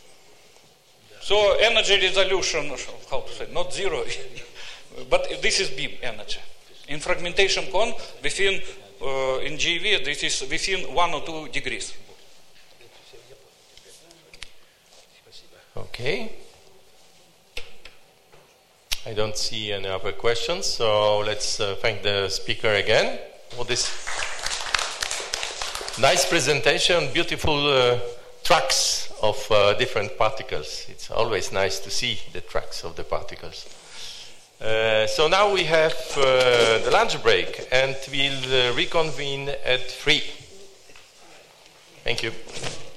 So energy resolution, how to say, not zero, but this is beam energy. In fragmentation cone, within, in GeV, this is within 1 or 2 degrees. Okay. I don't see any other questions, so let's thank the speaker again for this nice presentation, beautiful tracks of different particles. It's always nice to see the tracks of the particles. So now we have the lunch break, and we'll reconvene at 3. Thank you.